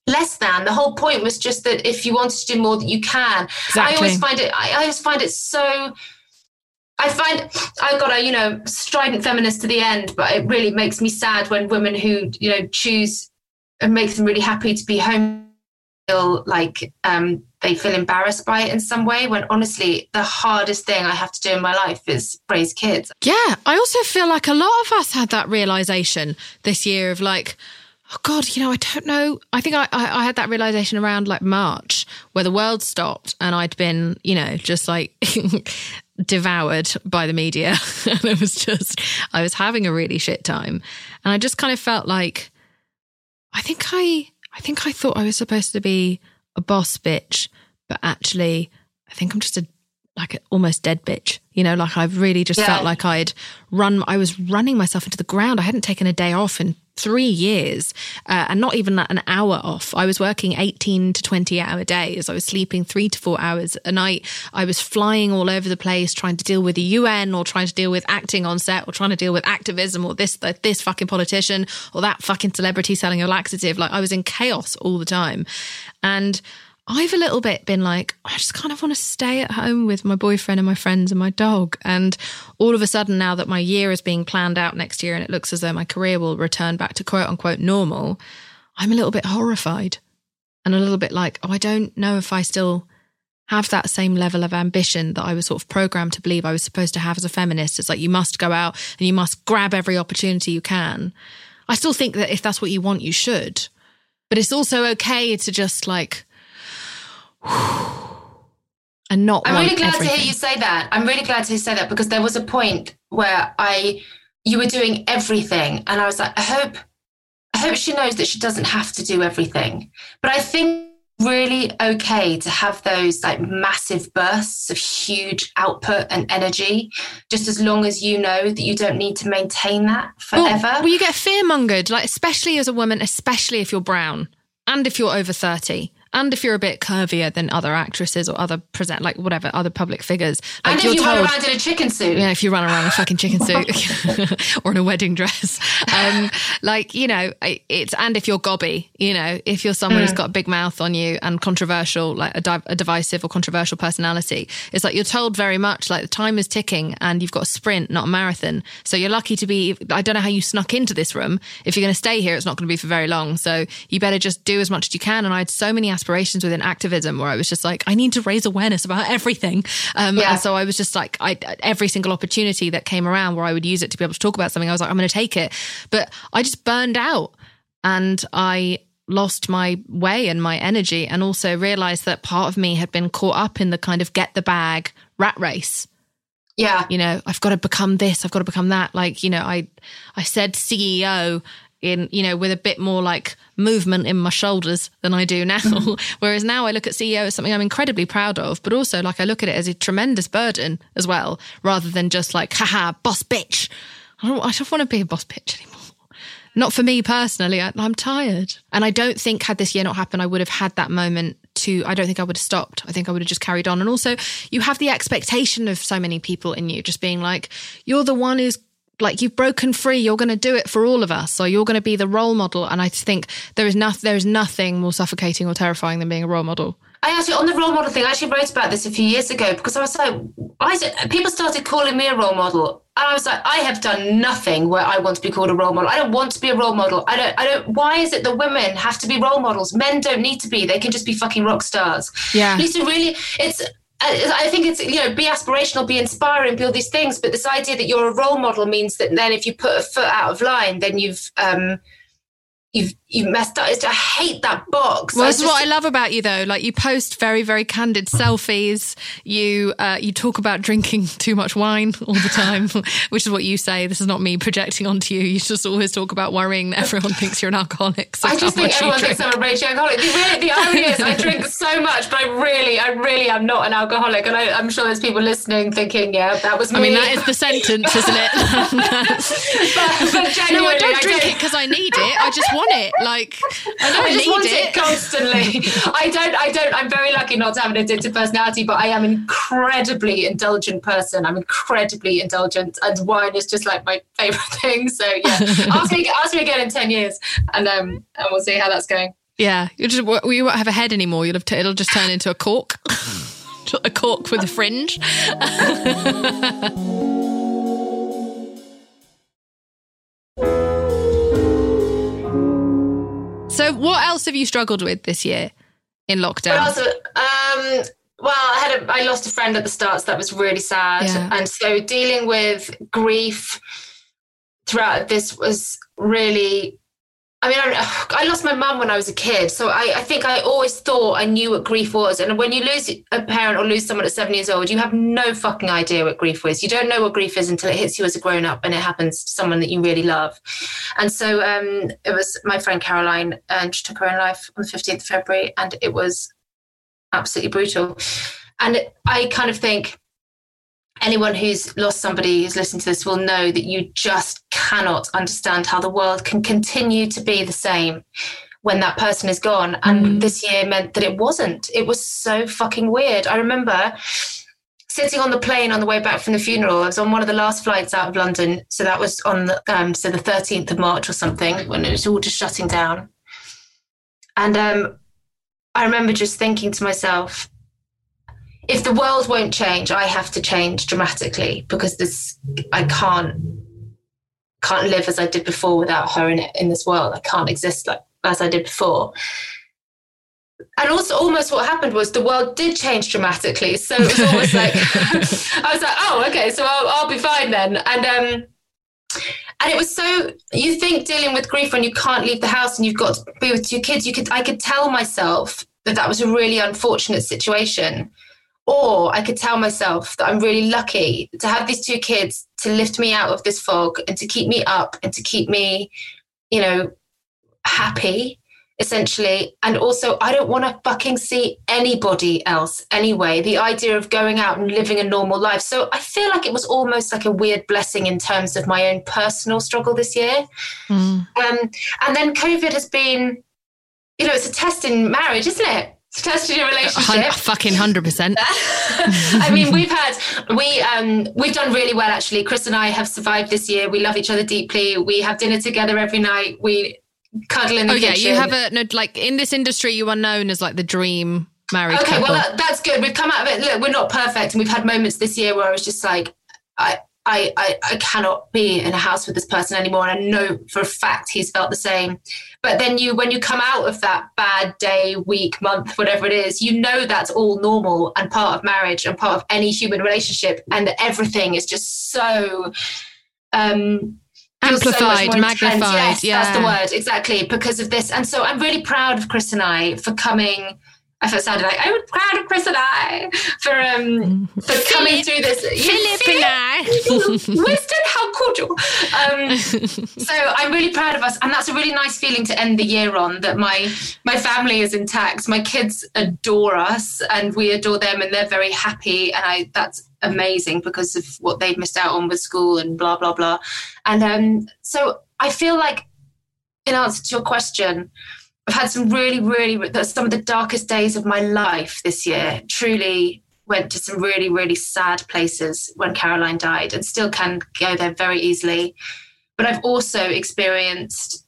less than. The whole point was just that if you wanted to do more, that you can. Exactly. I always find it, I, I always find it so, I find, I've got a, you know, strident feminist to the end, but it really makes me sad when women who, you know, choose and makes them really happy to be home feel like um, they feel embarrassed by it in some way, when honestly, the hardest thing I have to do in my life is raise kids. Yeah, I also feel like a lot of us had that realization this year of like, oh God, you know, I don't know. I think I, I, I had that realization around like March where the world stopped and I'd been, you know, just like devoured by the media. And it was just, I was having a really shit time. And I just kind of felt like, I think I, I think I thought I was supposed to be a boss bitch, but actually I think I'm just a like an almost dead bitch, you know, like I've really just yeah. felt like I'd run, I was running myself into the ground. I hadn't taken a day off in three years uh, and not even an hour off. I was working eighteen to twenty hour days. I was sleeping three to four hours a night. I was flying all over the place, trying to deal with the U N or trying to deal with acting on set or trying to deal with activism or this, this fucking politician or that fucking celebrity selling a laxative. Like I was in chaos all the time. And I've a little bit been like, I just kind of want to stay at home with my boyfriend and my friends and my dog. And all of a sudden, now that my year is being planned out next year and it looks as though my career will return back to quote unquote normal, I'm a little bit horrified and a little bit like, oh, I don't know if I still have that same level of ambition that I was sort of programmed to believe I was supposed to have as a feminist. It's like, you must go out and you must grab every opportunity you can. I still think that if that's what you want, you should. But it's also okay to just like, and not I'm really glad everything. to hear you say that. I'm really glad to say that because there was a point where I, you were doing everything and I was like, I hope, I hope she knows that she doesn't have to do everything. But I think really okay to have those like massive bursts of huge output and energy, just as long as you know that you don't need to maintain that forever. Well, well you get fear-mongered, like especially as a woman, especially if you're brown and if you're over thirty. And if you're a bit curvier than other actresses or other present, like whatever, other public figures. Like and if you're you told, run around in a chicken suit. Yeah, if you run around in a fucking chicken suit or in a wedding dress. Um, like, you know, it's, and if you're gobby, you know, if you're someone mm. who's got a big mouth on you and controversial, like a, di- a divisive or controversial personality, it's like you're told very much like the time is ticking and you've got a sprint, not a marathon. So you're lucky to be, I don't know how you snuck into this room. If you're going to stay here, it's not going to be for very long. So you better just do as much as you can. And I had so many aspirations within activism where I was just like, I need to raise awareness about everything. Um, yeah. And so I was just like, I, every single opportunity that came around where I would use it to be able to talk about something, I was like, I'm going to take it. But I just burned out and I lost my way and my energy, and also realized that part of me had been caught up in the kind of get the bag rat race. Yeah. You know, I've got to become this, I've got to become that. Like, you know, I, I said C E O in, you know, with a bit more like movement in my shoulders than I do now. Whereas now I look at C E O as something I'm incredibly proud of, but also like I look at it as a tremendous burden as well, rather than just like, haha, boss bitch. I don't, I don't want to be a boss bitch anymore. Not for me personally. I, I'm tired. And I don't think had this year not happened, I would have had that moment to, I don't think I would have stopped. I think I would have just carried on. And also you have the expectation of so many people in you just being like, you're the one who's like, you've broken free, you're going to do it for all of us, or you're going to be the role model. And I think there is no, there is nothing more suffocating or terrifying than being a role model. I actually, on the role model thing, I actually wrote about this a few years ago because I was like, why is it, people started calling me a role model. And I was like, I have done nothing where I want to be called a role model. I don't want to be a role model. I don't, I don't, why is it that women have to be role models? Men don't need to be, they can just be fucking rock stars. Yeah. Lisa, really, it's, I think it's, you know, be aspirational, be inspiring, be all these things. But this idea that you're a role model means that then if you put a foot out of line, then you've, um, You've you've messed up. I hate that box. Well, that's what I love about you, though. Like, you post very, very candid selfies. You uh, you talk about drinking too much wine all the time, which is what you say. This is not me projecting onto you. You just always talk about worrying that everyone thinks you're an alcoholic. So I just think everyone thinks I'm a raging alcoholic. The, really, the irony is I drink so much, but I really, I really am not an alcoholic. And I, I'm sure there's people listening thinking, yeah, that was me. I mean, that is the sentence, isn't it? but, but genuinely, no, I don't I drink don't. it because I need it. I just want it. Like, I don't I just need want it. it constantly. I don't, I don't, I'm very lucky not to have an addictive personality, but I am an incredibly indulgent person. I'm incredibly indulgent, and wine is just like my favorite thing. So yeah, ask me, ask me again in ten years and um, and we'll see how that's going. Yeah, you just you won't have a head anymore. You'll have t- it'll just turn into a cork, a cork with a fringe. So, what else have you struggled with this year in lockdown? Also, um, well, I had a, I lost a friend at the start, so that was really sad. Yeah. And so, dealing with grief throughout this was really. I mean, I, I lost my mum when I was a kid, so I, I think I always thought I knew what grief was. And when you lose a parent or lose someone at seven years old, you have no fucking idea what grief is. You don't know what grief is until it hits you as a grown-up and it happens to someone that you really love. And so um, it was my friend Caroline, and she took her own life on the fifteenth of February, and it was absolutely brutal. And I kind of think anyone who's lost somebody who's listening to this will know that you just cannot understand how the world can continue to be the same when that person is gone. And mm. this year meant that it wasn't. It was so fucking weird. I remember sitting on the plane on the way back from the funeral. I was on one of the last flights out of London. So that was on the, um, so the thirteenth of March or something, when it was all just shutting down. And um, I remember just thinking to myself, if the world won't change, I have to change dramatically, because this, I can't, can't live as I did before without her in it, in this world. I can't exist like as I did before. And also, almost what happened was the world did change dramatically. So it was almost like I was like, oh, okay, so I'll, I'll be fine then. And um, and it was so. You think dealing with grief when you can't leave the house and you've got to be with your kids, you could, I could tell myself that that was a really unfortunate situation. Or I could tell myself that I'm really lucky to have these two kids to lift me out of this fog and to keep me up and to keep me, you know, happy, essentially. And also, I don't want to fucking see anybody else anyway. The idea of going out and living a normal life. So I feel like it was almost like a weird blessing in terms of my own personal struggle this year. Mm. Um, and then COVID has been, you know, it's a test in marriage, isn't it? It's a test in your relationship. Hun- fucking one hundred percent. I mean, we've had, we, um, we've done really well, actually. Chris and I have survived this year. We love each other deeply. We have dinner together every night. We cuddle in the oh, kitchen. Oh yeah, you have a, no, like in this industry, you are known as like the dream married okay, couple. well, that, that's good. We've come out of it. Look, we're not perfect. And we've had moments this year where I was just like, I, I, I, I cannot be in a house with this person anymore. And I know for a fact he's felt the same. But then you, when you come out of that bad day, week, month, whatever it is, you know that's all normal and part of marriage and part of any human relationship, and that everything is just so um, amplified, so magnified. Yes, yeah, that's the word, exactly, because of this. And so I'm really proud of Chris and I for coming. I felt sounded like I was proud of Chris and I for um for Philip, coming through this. Philip, Philip and I. Winston, how cordial. Um, so I'm really proud of us, and that's a really nice feeling to end the year on. That my my family is intact. My kids adore us, and we adore them, and they're very happy. And I that's amazing because of what they've missed out on with school and blah blah blah. And um, so I feel like, in answer to your question, I've had some really, really, some of the darkest days of my life this year. Truly went to some really, really sad places when Caroline died, and still can go there very easily. But I've also experienced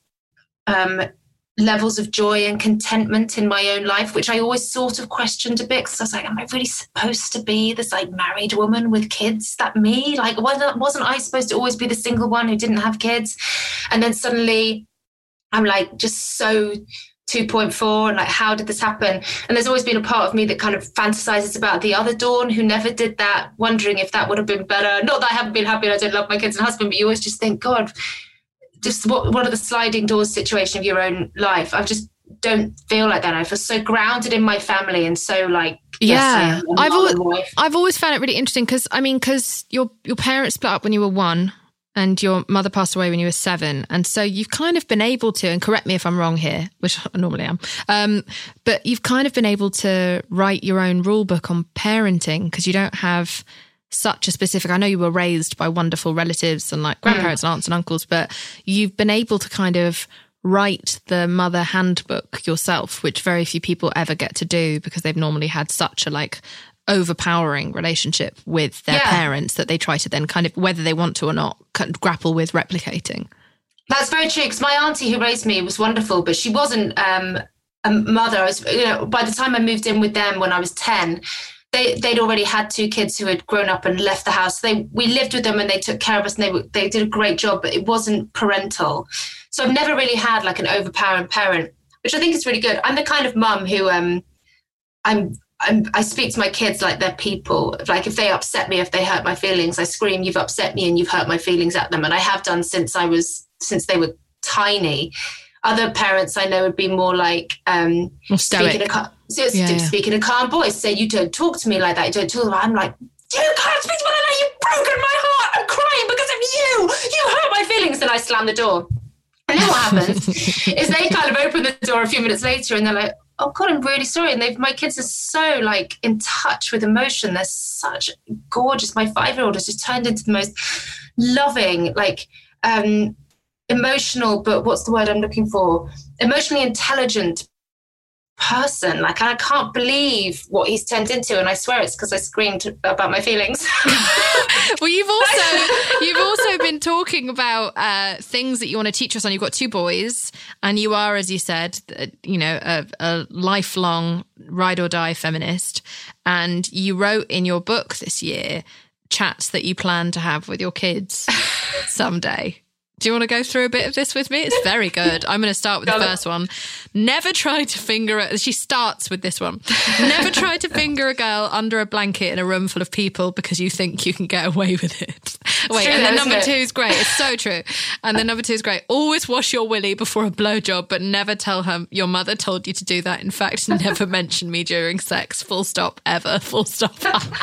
um, levels of joy and contentment in my own life, which I always sort of questioned a bit, because I was like, am I really supposed to be this like married woman with kids? Is that me? Like, wasn't, wasn't I supposed to always be the single one who didn't have kids? And then suddenly I'm like just so two point four, and like, how did this happen? And there's always been a part of me that kind of fantasizes about the other Dawn who never did that, wondering if that would have been better. Not that I haven't been happy and I don't love my kids and husband, but you always just think, God, just what, what are the sliding doors situation of your own life? I just don't feel like that. I feel so grounded in my family and so like, yeah, yes, I've always, I've always found it really interesting because, I mean, because your, your parents split up when you were one, and your mother passed away when you were seven. And so you've kind of been able to, and correct me if I'm wrong here, which I normally am, um, but you've kind of been able to write your own rule book on parenting, because you don't have such a specific, I know you were raised by wonderful relatives and like grandparents mm. and aunts and uncles, but you've been able to kind of write the mother handbook yourself, which very few people ever get to do, because they've normally had such a like overpowering relationship with their yeah. parents that they try to then kind of, whether they want to or not, kind of grapple with replicating. That's very true, because my auntie who raised me was wonderful, but she wasn't um a mother. I was, you know, by the time I moved in with them when I was ten, they they'd already had two kids who had grown up and left the house. They we lived with them and they took care of us, and they were, they did a great job, but it wasn't parental. So I've never really had like an overpowering parent, which I think is really good. I'm the kind of mum who um I'm. I'm, I speak to my kids like they're people. Like if they upset me, if they hurt my feelings, I scream, "You've upset me and you've hurt my feelings" at them. And I have done since I was, since they were tiny. Other parents I know would be more like, um, speaking, a, so yeah, yeah. speaking a calm voice, say, "You don't talk to me like that. You don't talk to me." I'm like, "You can't speak to me like that. You've broken my heart. I'm crying because of you. You hurt my feelings." Then I slam the door. And then what happens is they kind of open the door a few minutes later and they're like, "Oh God, I'm really sorry." And they've, my kids are so like in touch with emotion. They're such gorgeous. My five-year-old has just turned into the most loving, like um, emotional, but what's the word I'm looking for? Emotionally intelligent person. Like, I can't believe what he's turned into. And I swear it's because I screamed about my feelings. Well, you've also you've also been talking about uh, things that you want to teach us on. You've got two boys, and you are, as you said, you know, a, a lifelong ride or die feminist. And you wrote in your book this year chats that you plan to have with your kids someday. Do you want to go through a bit of this with me? It's very good. I'm going to start with the first one. Never try to finger a... She starts with this one. Never try to finger a girl under a blanket in a room full of people because you think you can get away with it. Wait, true, and then number it? two is great. It's so true. And then number two is great. Always wash your willy before a blowjob, but never tell her your mother told you to do that. In fact, never mention me during sex. Full stop. Ever. Full stop.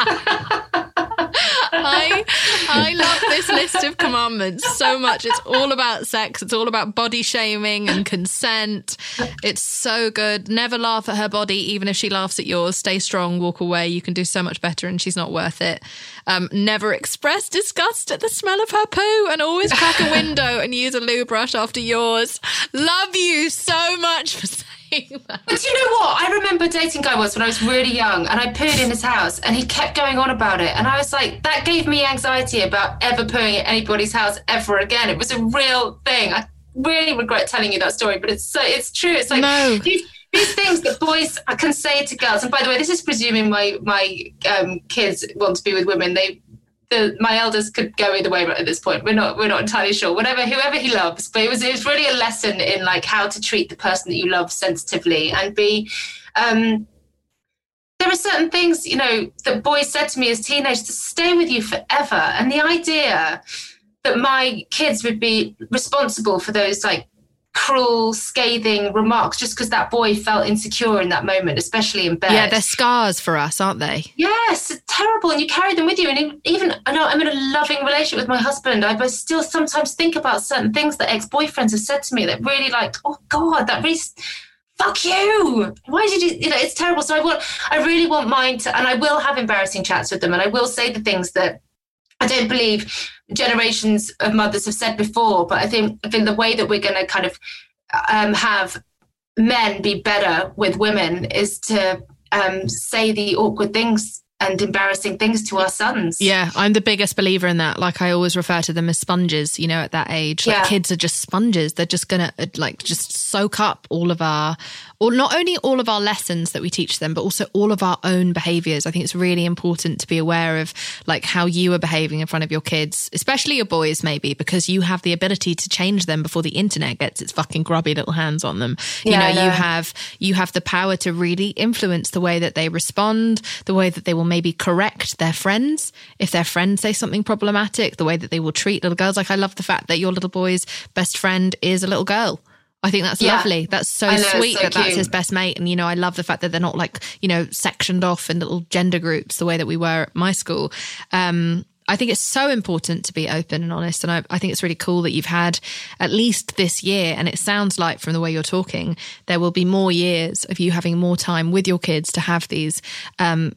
I I love this list of commandments so much. It's all about sex. It's all about body shaming and consent. It's so good. Never laugh at her body, even if she laughs at yours. Stay strong, walk away. You can do so much better and she's not worth it. Um, never express disgust at the smell of her poo, and always crack a window and use a loo brush after yours. Love you so much for saying that. But you know what? I remember dating a guy once when I was really young, and I pooed in his house and he kept going on about it. And I was like, that gave me anxiety about ever pooing at anybody's house ever again. It was a real thing. I really regret telling you that story, but it's so, it's true. It's like no. these, these things that boys can say to girls. And by the way, this is presuming my, my um, kids want to be with women. They The, my eldest could go either way at this point. We're not we're not entirely sure. Whatever, whoever he loves. But it was it was really a lesson in like how to treat the person that you love sensitively and be. Um, there are certain things, you know, that boys said to me as teenagers to stay with you forever. And the idea that my kids would be responsible for those like cruel, scathing remarks just because that boy felt insecure in that moment, especially in bed. Yeah, they're scars for us, aren't they? Yes, it's terrible. And you carry them with you. And even, I know I'm in a loving relationship with my husband. I but still sometimes think about certain things that ex-boyfriends have said to me that really like, oh God, that really, fuck you. Why did you, you know, it's terrible. So I want, I really want mine to, and I will have embarrassing chats with them. And I will say the things that I don't believe generations of mothers have said before, but I think, I think the way that we're going to kind of um, have men be better with women is to um, say the awkward things and embarrassing things to our sons. Yeah, I'm the biggest believer in that. Like, I always refer to them as sponges, you know, at that age. Like, yeah. Kids are just sponges. They're just going to, like, just soak up all of our, or not only all of our lessons that we teach them, but also all of our own behaviours. I think it's really important to be aware of, like, how you are behaving in front of your kids, especially your boys, maybe, because you have the ability to change them before the internet gets its fucking grubby little hands on them. You yeah, know, I know, you have you have the power to really influence the way that they respond, the way that they will maybe correct their friends if their friends say something problematic, the way that they will treat little girls. Like, I love the fact that your little boy's best friend is a little girl. I think that's yeah. lovely. That's so know, sweet so that cute. That's his best mate. And, you know, I love the fact that they're not like, you know, sectioned off in little gender groups the way that we were at my school. Um, I think it's so important to be open and honest. And I, I think it's really cool that you've had at least this year. And it sounds like from the way you're talking, there will be more years of you having more time with your kids to have these um,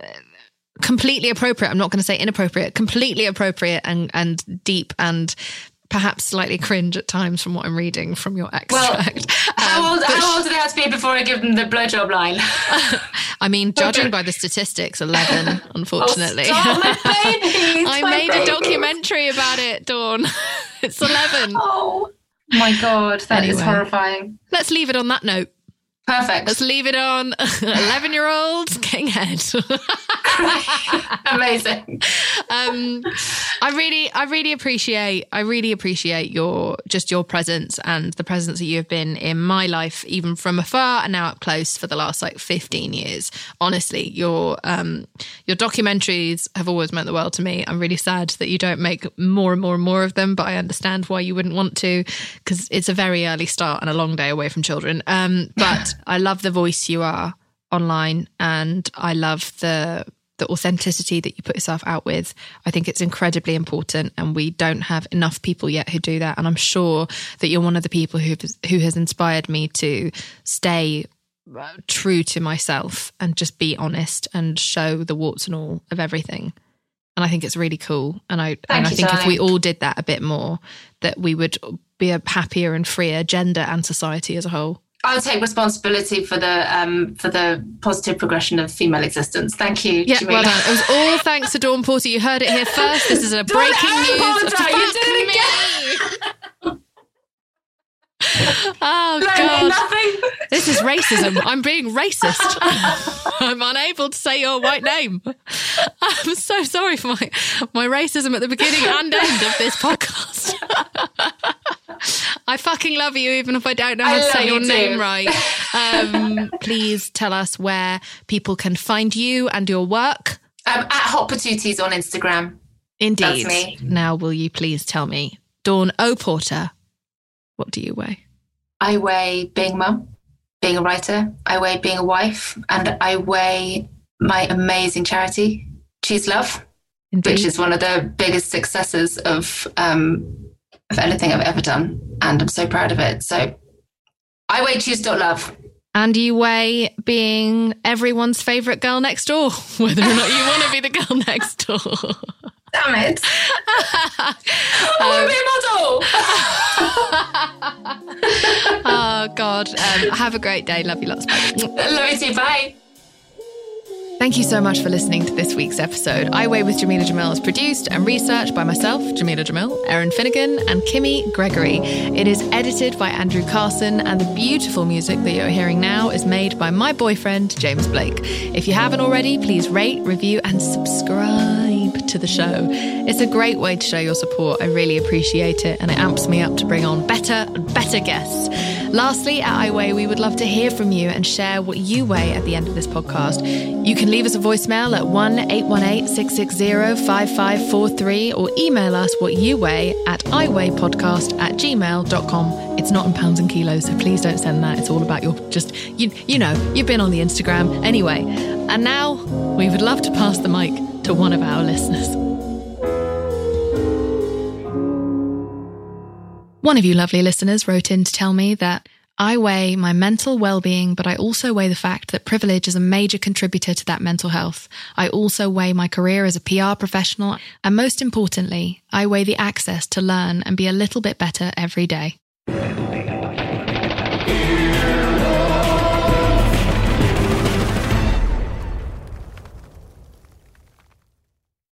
completely appropriate. I'm not going to say inappropriate, completely appropriate and, and deep and perhaps slightly cringe at times from what I'm reading from your extract. Well, how, um, old, how old do they have to be before I give them the blowjob line? I mean, judging by the statistics, eleven, unfortunately. Oh, stop, my baby. I my made baby. a documentary about it, Dawn. It's eleven. Oh, my God. That Anyway. is horrifying. Let's leave it on that note. Perfect. Let's leave it on eleven-year-olds getting head. Amazing. Um, I really, I really appreciate, I really appreciate your, just your presence and the presence that you have been in my life, even from afar and now up close for the last like fifteen years. Honestly, your, um, your documentaries have always meant the world to me. I'm really sad that you don't make more and more and more of them, but I understand why you wouldn't want to, because it's a very early start and a long day away from children. Um, but I love the voice you are online, and I love the the authenticity that you put yourself out with. I think it's incredibly important, and we don't have enough people yet who do that. And I'm sure that you're one of the people who who has inspired me to stay true to myself and just be honest and show the warts and all of everything. And I think it's really cool. And I Thank and I you, think darling. if we all did that a bit more, that we would be a happier and freer gender and society as a whole. I'll take responsibility for the um, for the positive progression of female existence. Thank you, Yeah, Jamila. well done. It was all thanks to Dawn Porter. You heard it here first. This is a breaking Dawn news. Porter, you Fuck did it me. Oh, Learning God. nothing. This is racism. I'm being racist. I'm unable to say your white name. I'm so sorry for my, my racism at the beginning and end of this podcast. I fucking love you, even if I don't know how I to say love your you name too. right. Um, please tell us where people can find you and your work. Um, at Hot Patooties on Instagram. Indeed. That's me. Now, will you please tell me, Dawn O. Porter, what do you weigh? I weigh being mum, being a writer. I weigh being a wife, and I weigh my amazing charity, Choose Love, Indeed. which is one of the biggest successes of um, of anything I've ever done, and I'm so proud of it. So I weigh Choose Love. And you weigh being everyone's favourite girl next door, whether or not you want to be the girl next door. Damn it! I want to be a model. Oh, God. Um, have a great day. Love you lots. Bye. Love you too. Bye. Thank you so much for listening to this week's episode. I Weigh with Jamila Jamil is produced and researched by myself, Jamila Jamil, Erin Finnegan, and Kimmy Gregory. It is edited by Andrew Carson, and the beautiful music that you're hearing now is made by my boyfriend, James Blake. If you haven't already, please rate, review, and subscribe to the show. It's a great way to show your support. I really appreciate it, and it amps me up to bring on better and better guests. Lastly, at I Weigh, we would love to hear from you and share what you weigh at the end of this podcast. You can leave us a voicemail at one eight one eight, six six zero, five five four three or email us what you weigh at iweighpodcast at gmail dot com. It's not in pounds and kilos, so please don't send that. It's all about your just, you, you know, you've been on the Instagram. Anyway, and now we would love to pass the mic to one of our listeners. One of you lovely listeners wrote in to tell me that I weigh my mental well-being, but I also weigh the fact that privilege is a major contributor to that mental health. I also weigh my career as a P R professional, and most importantly, I weigh the access to learn and be a little bit better every day.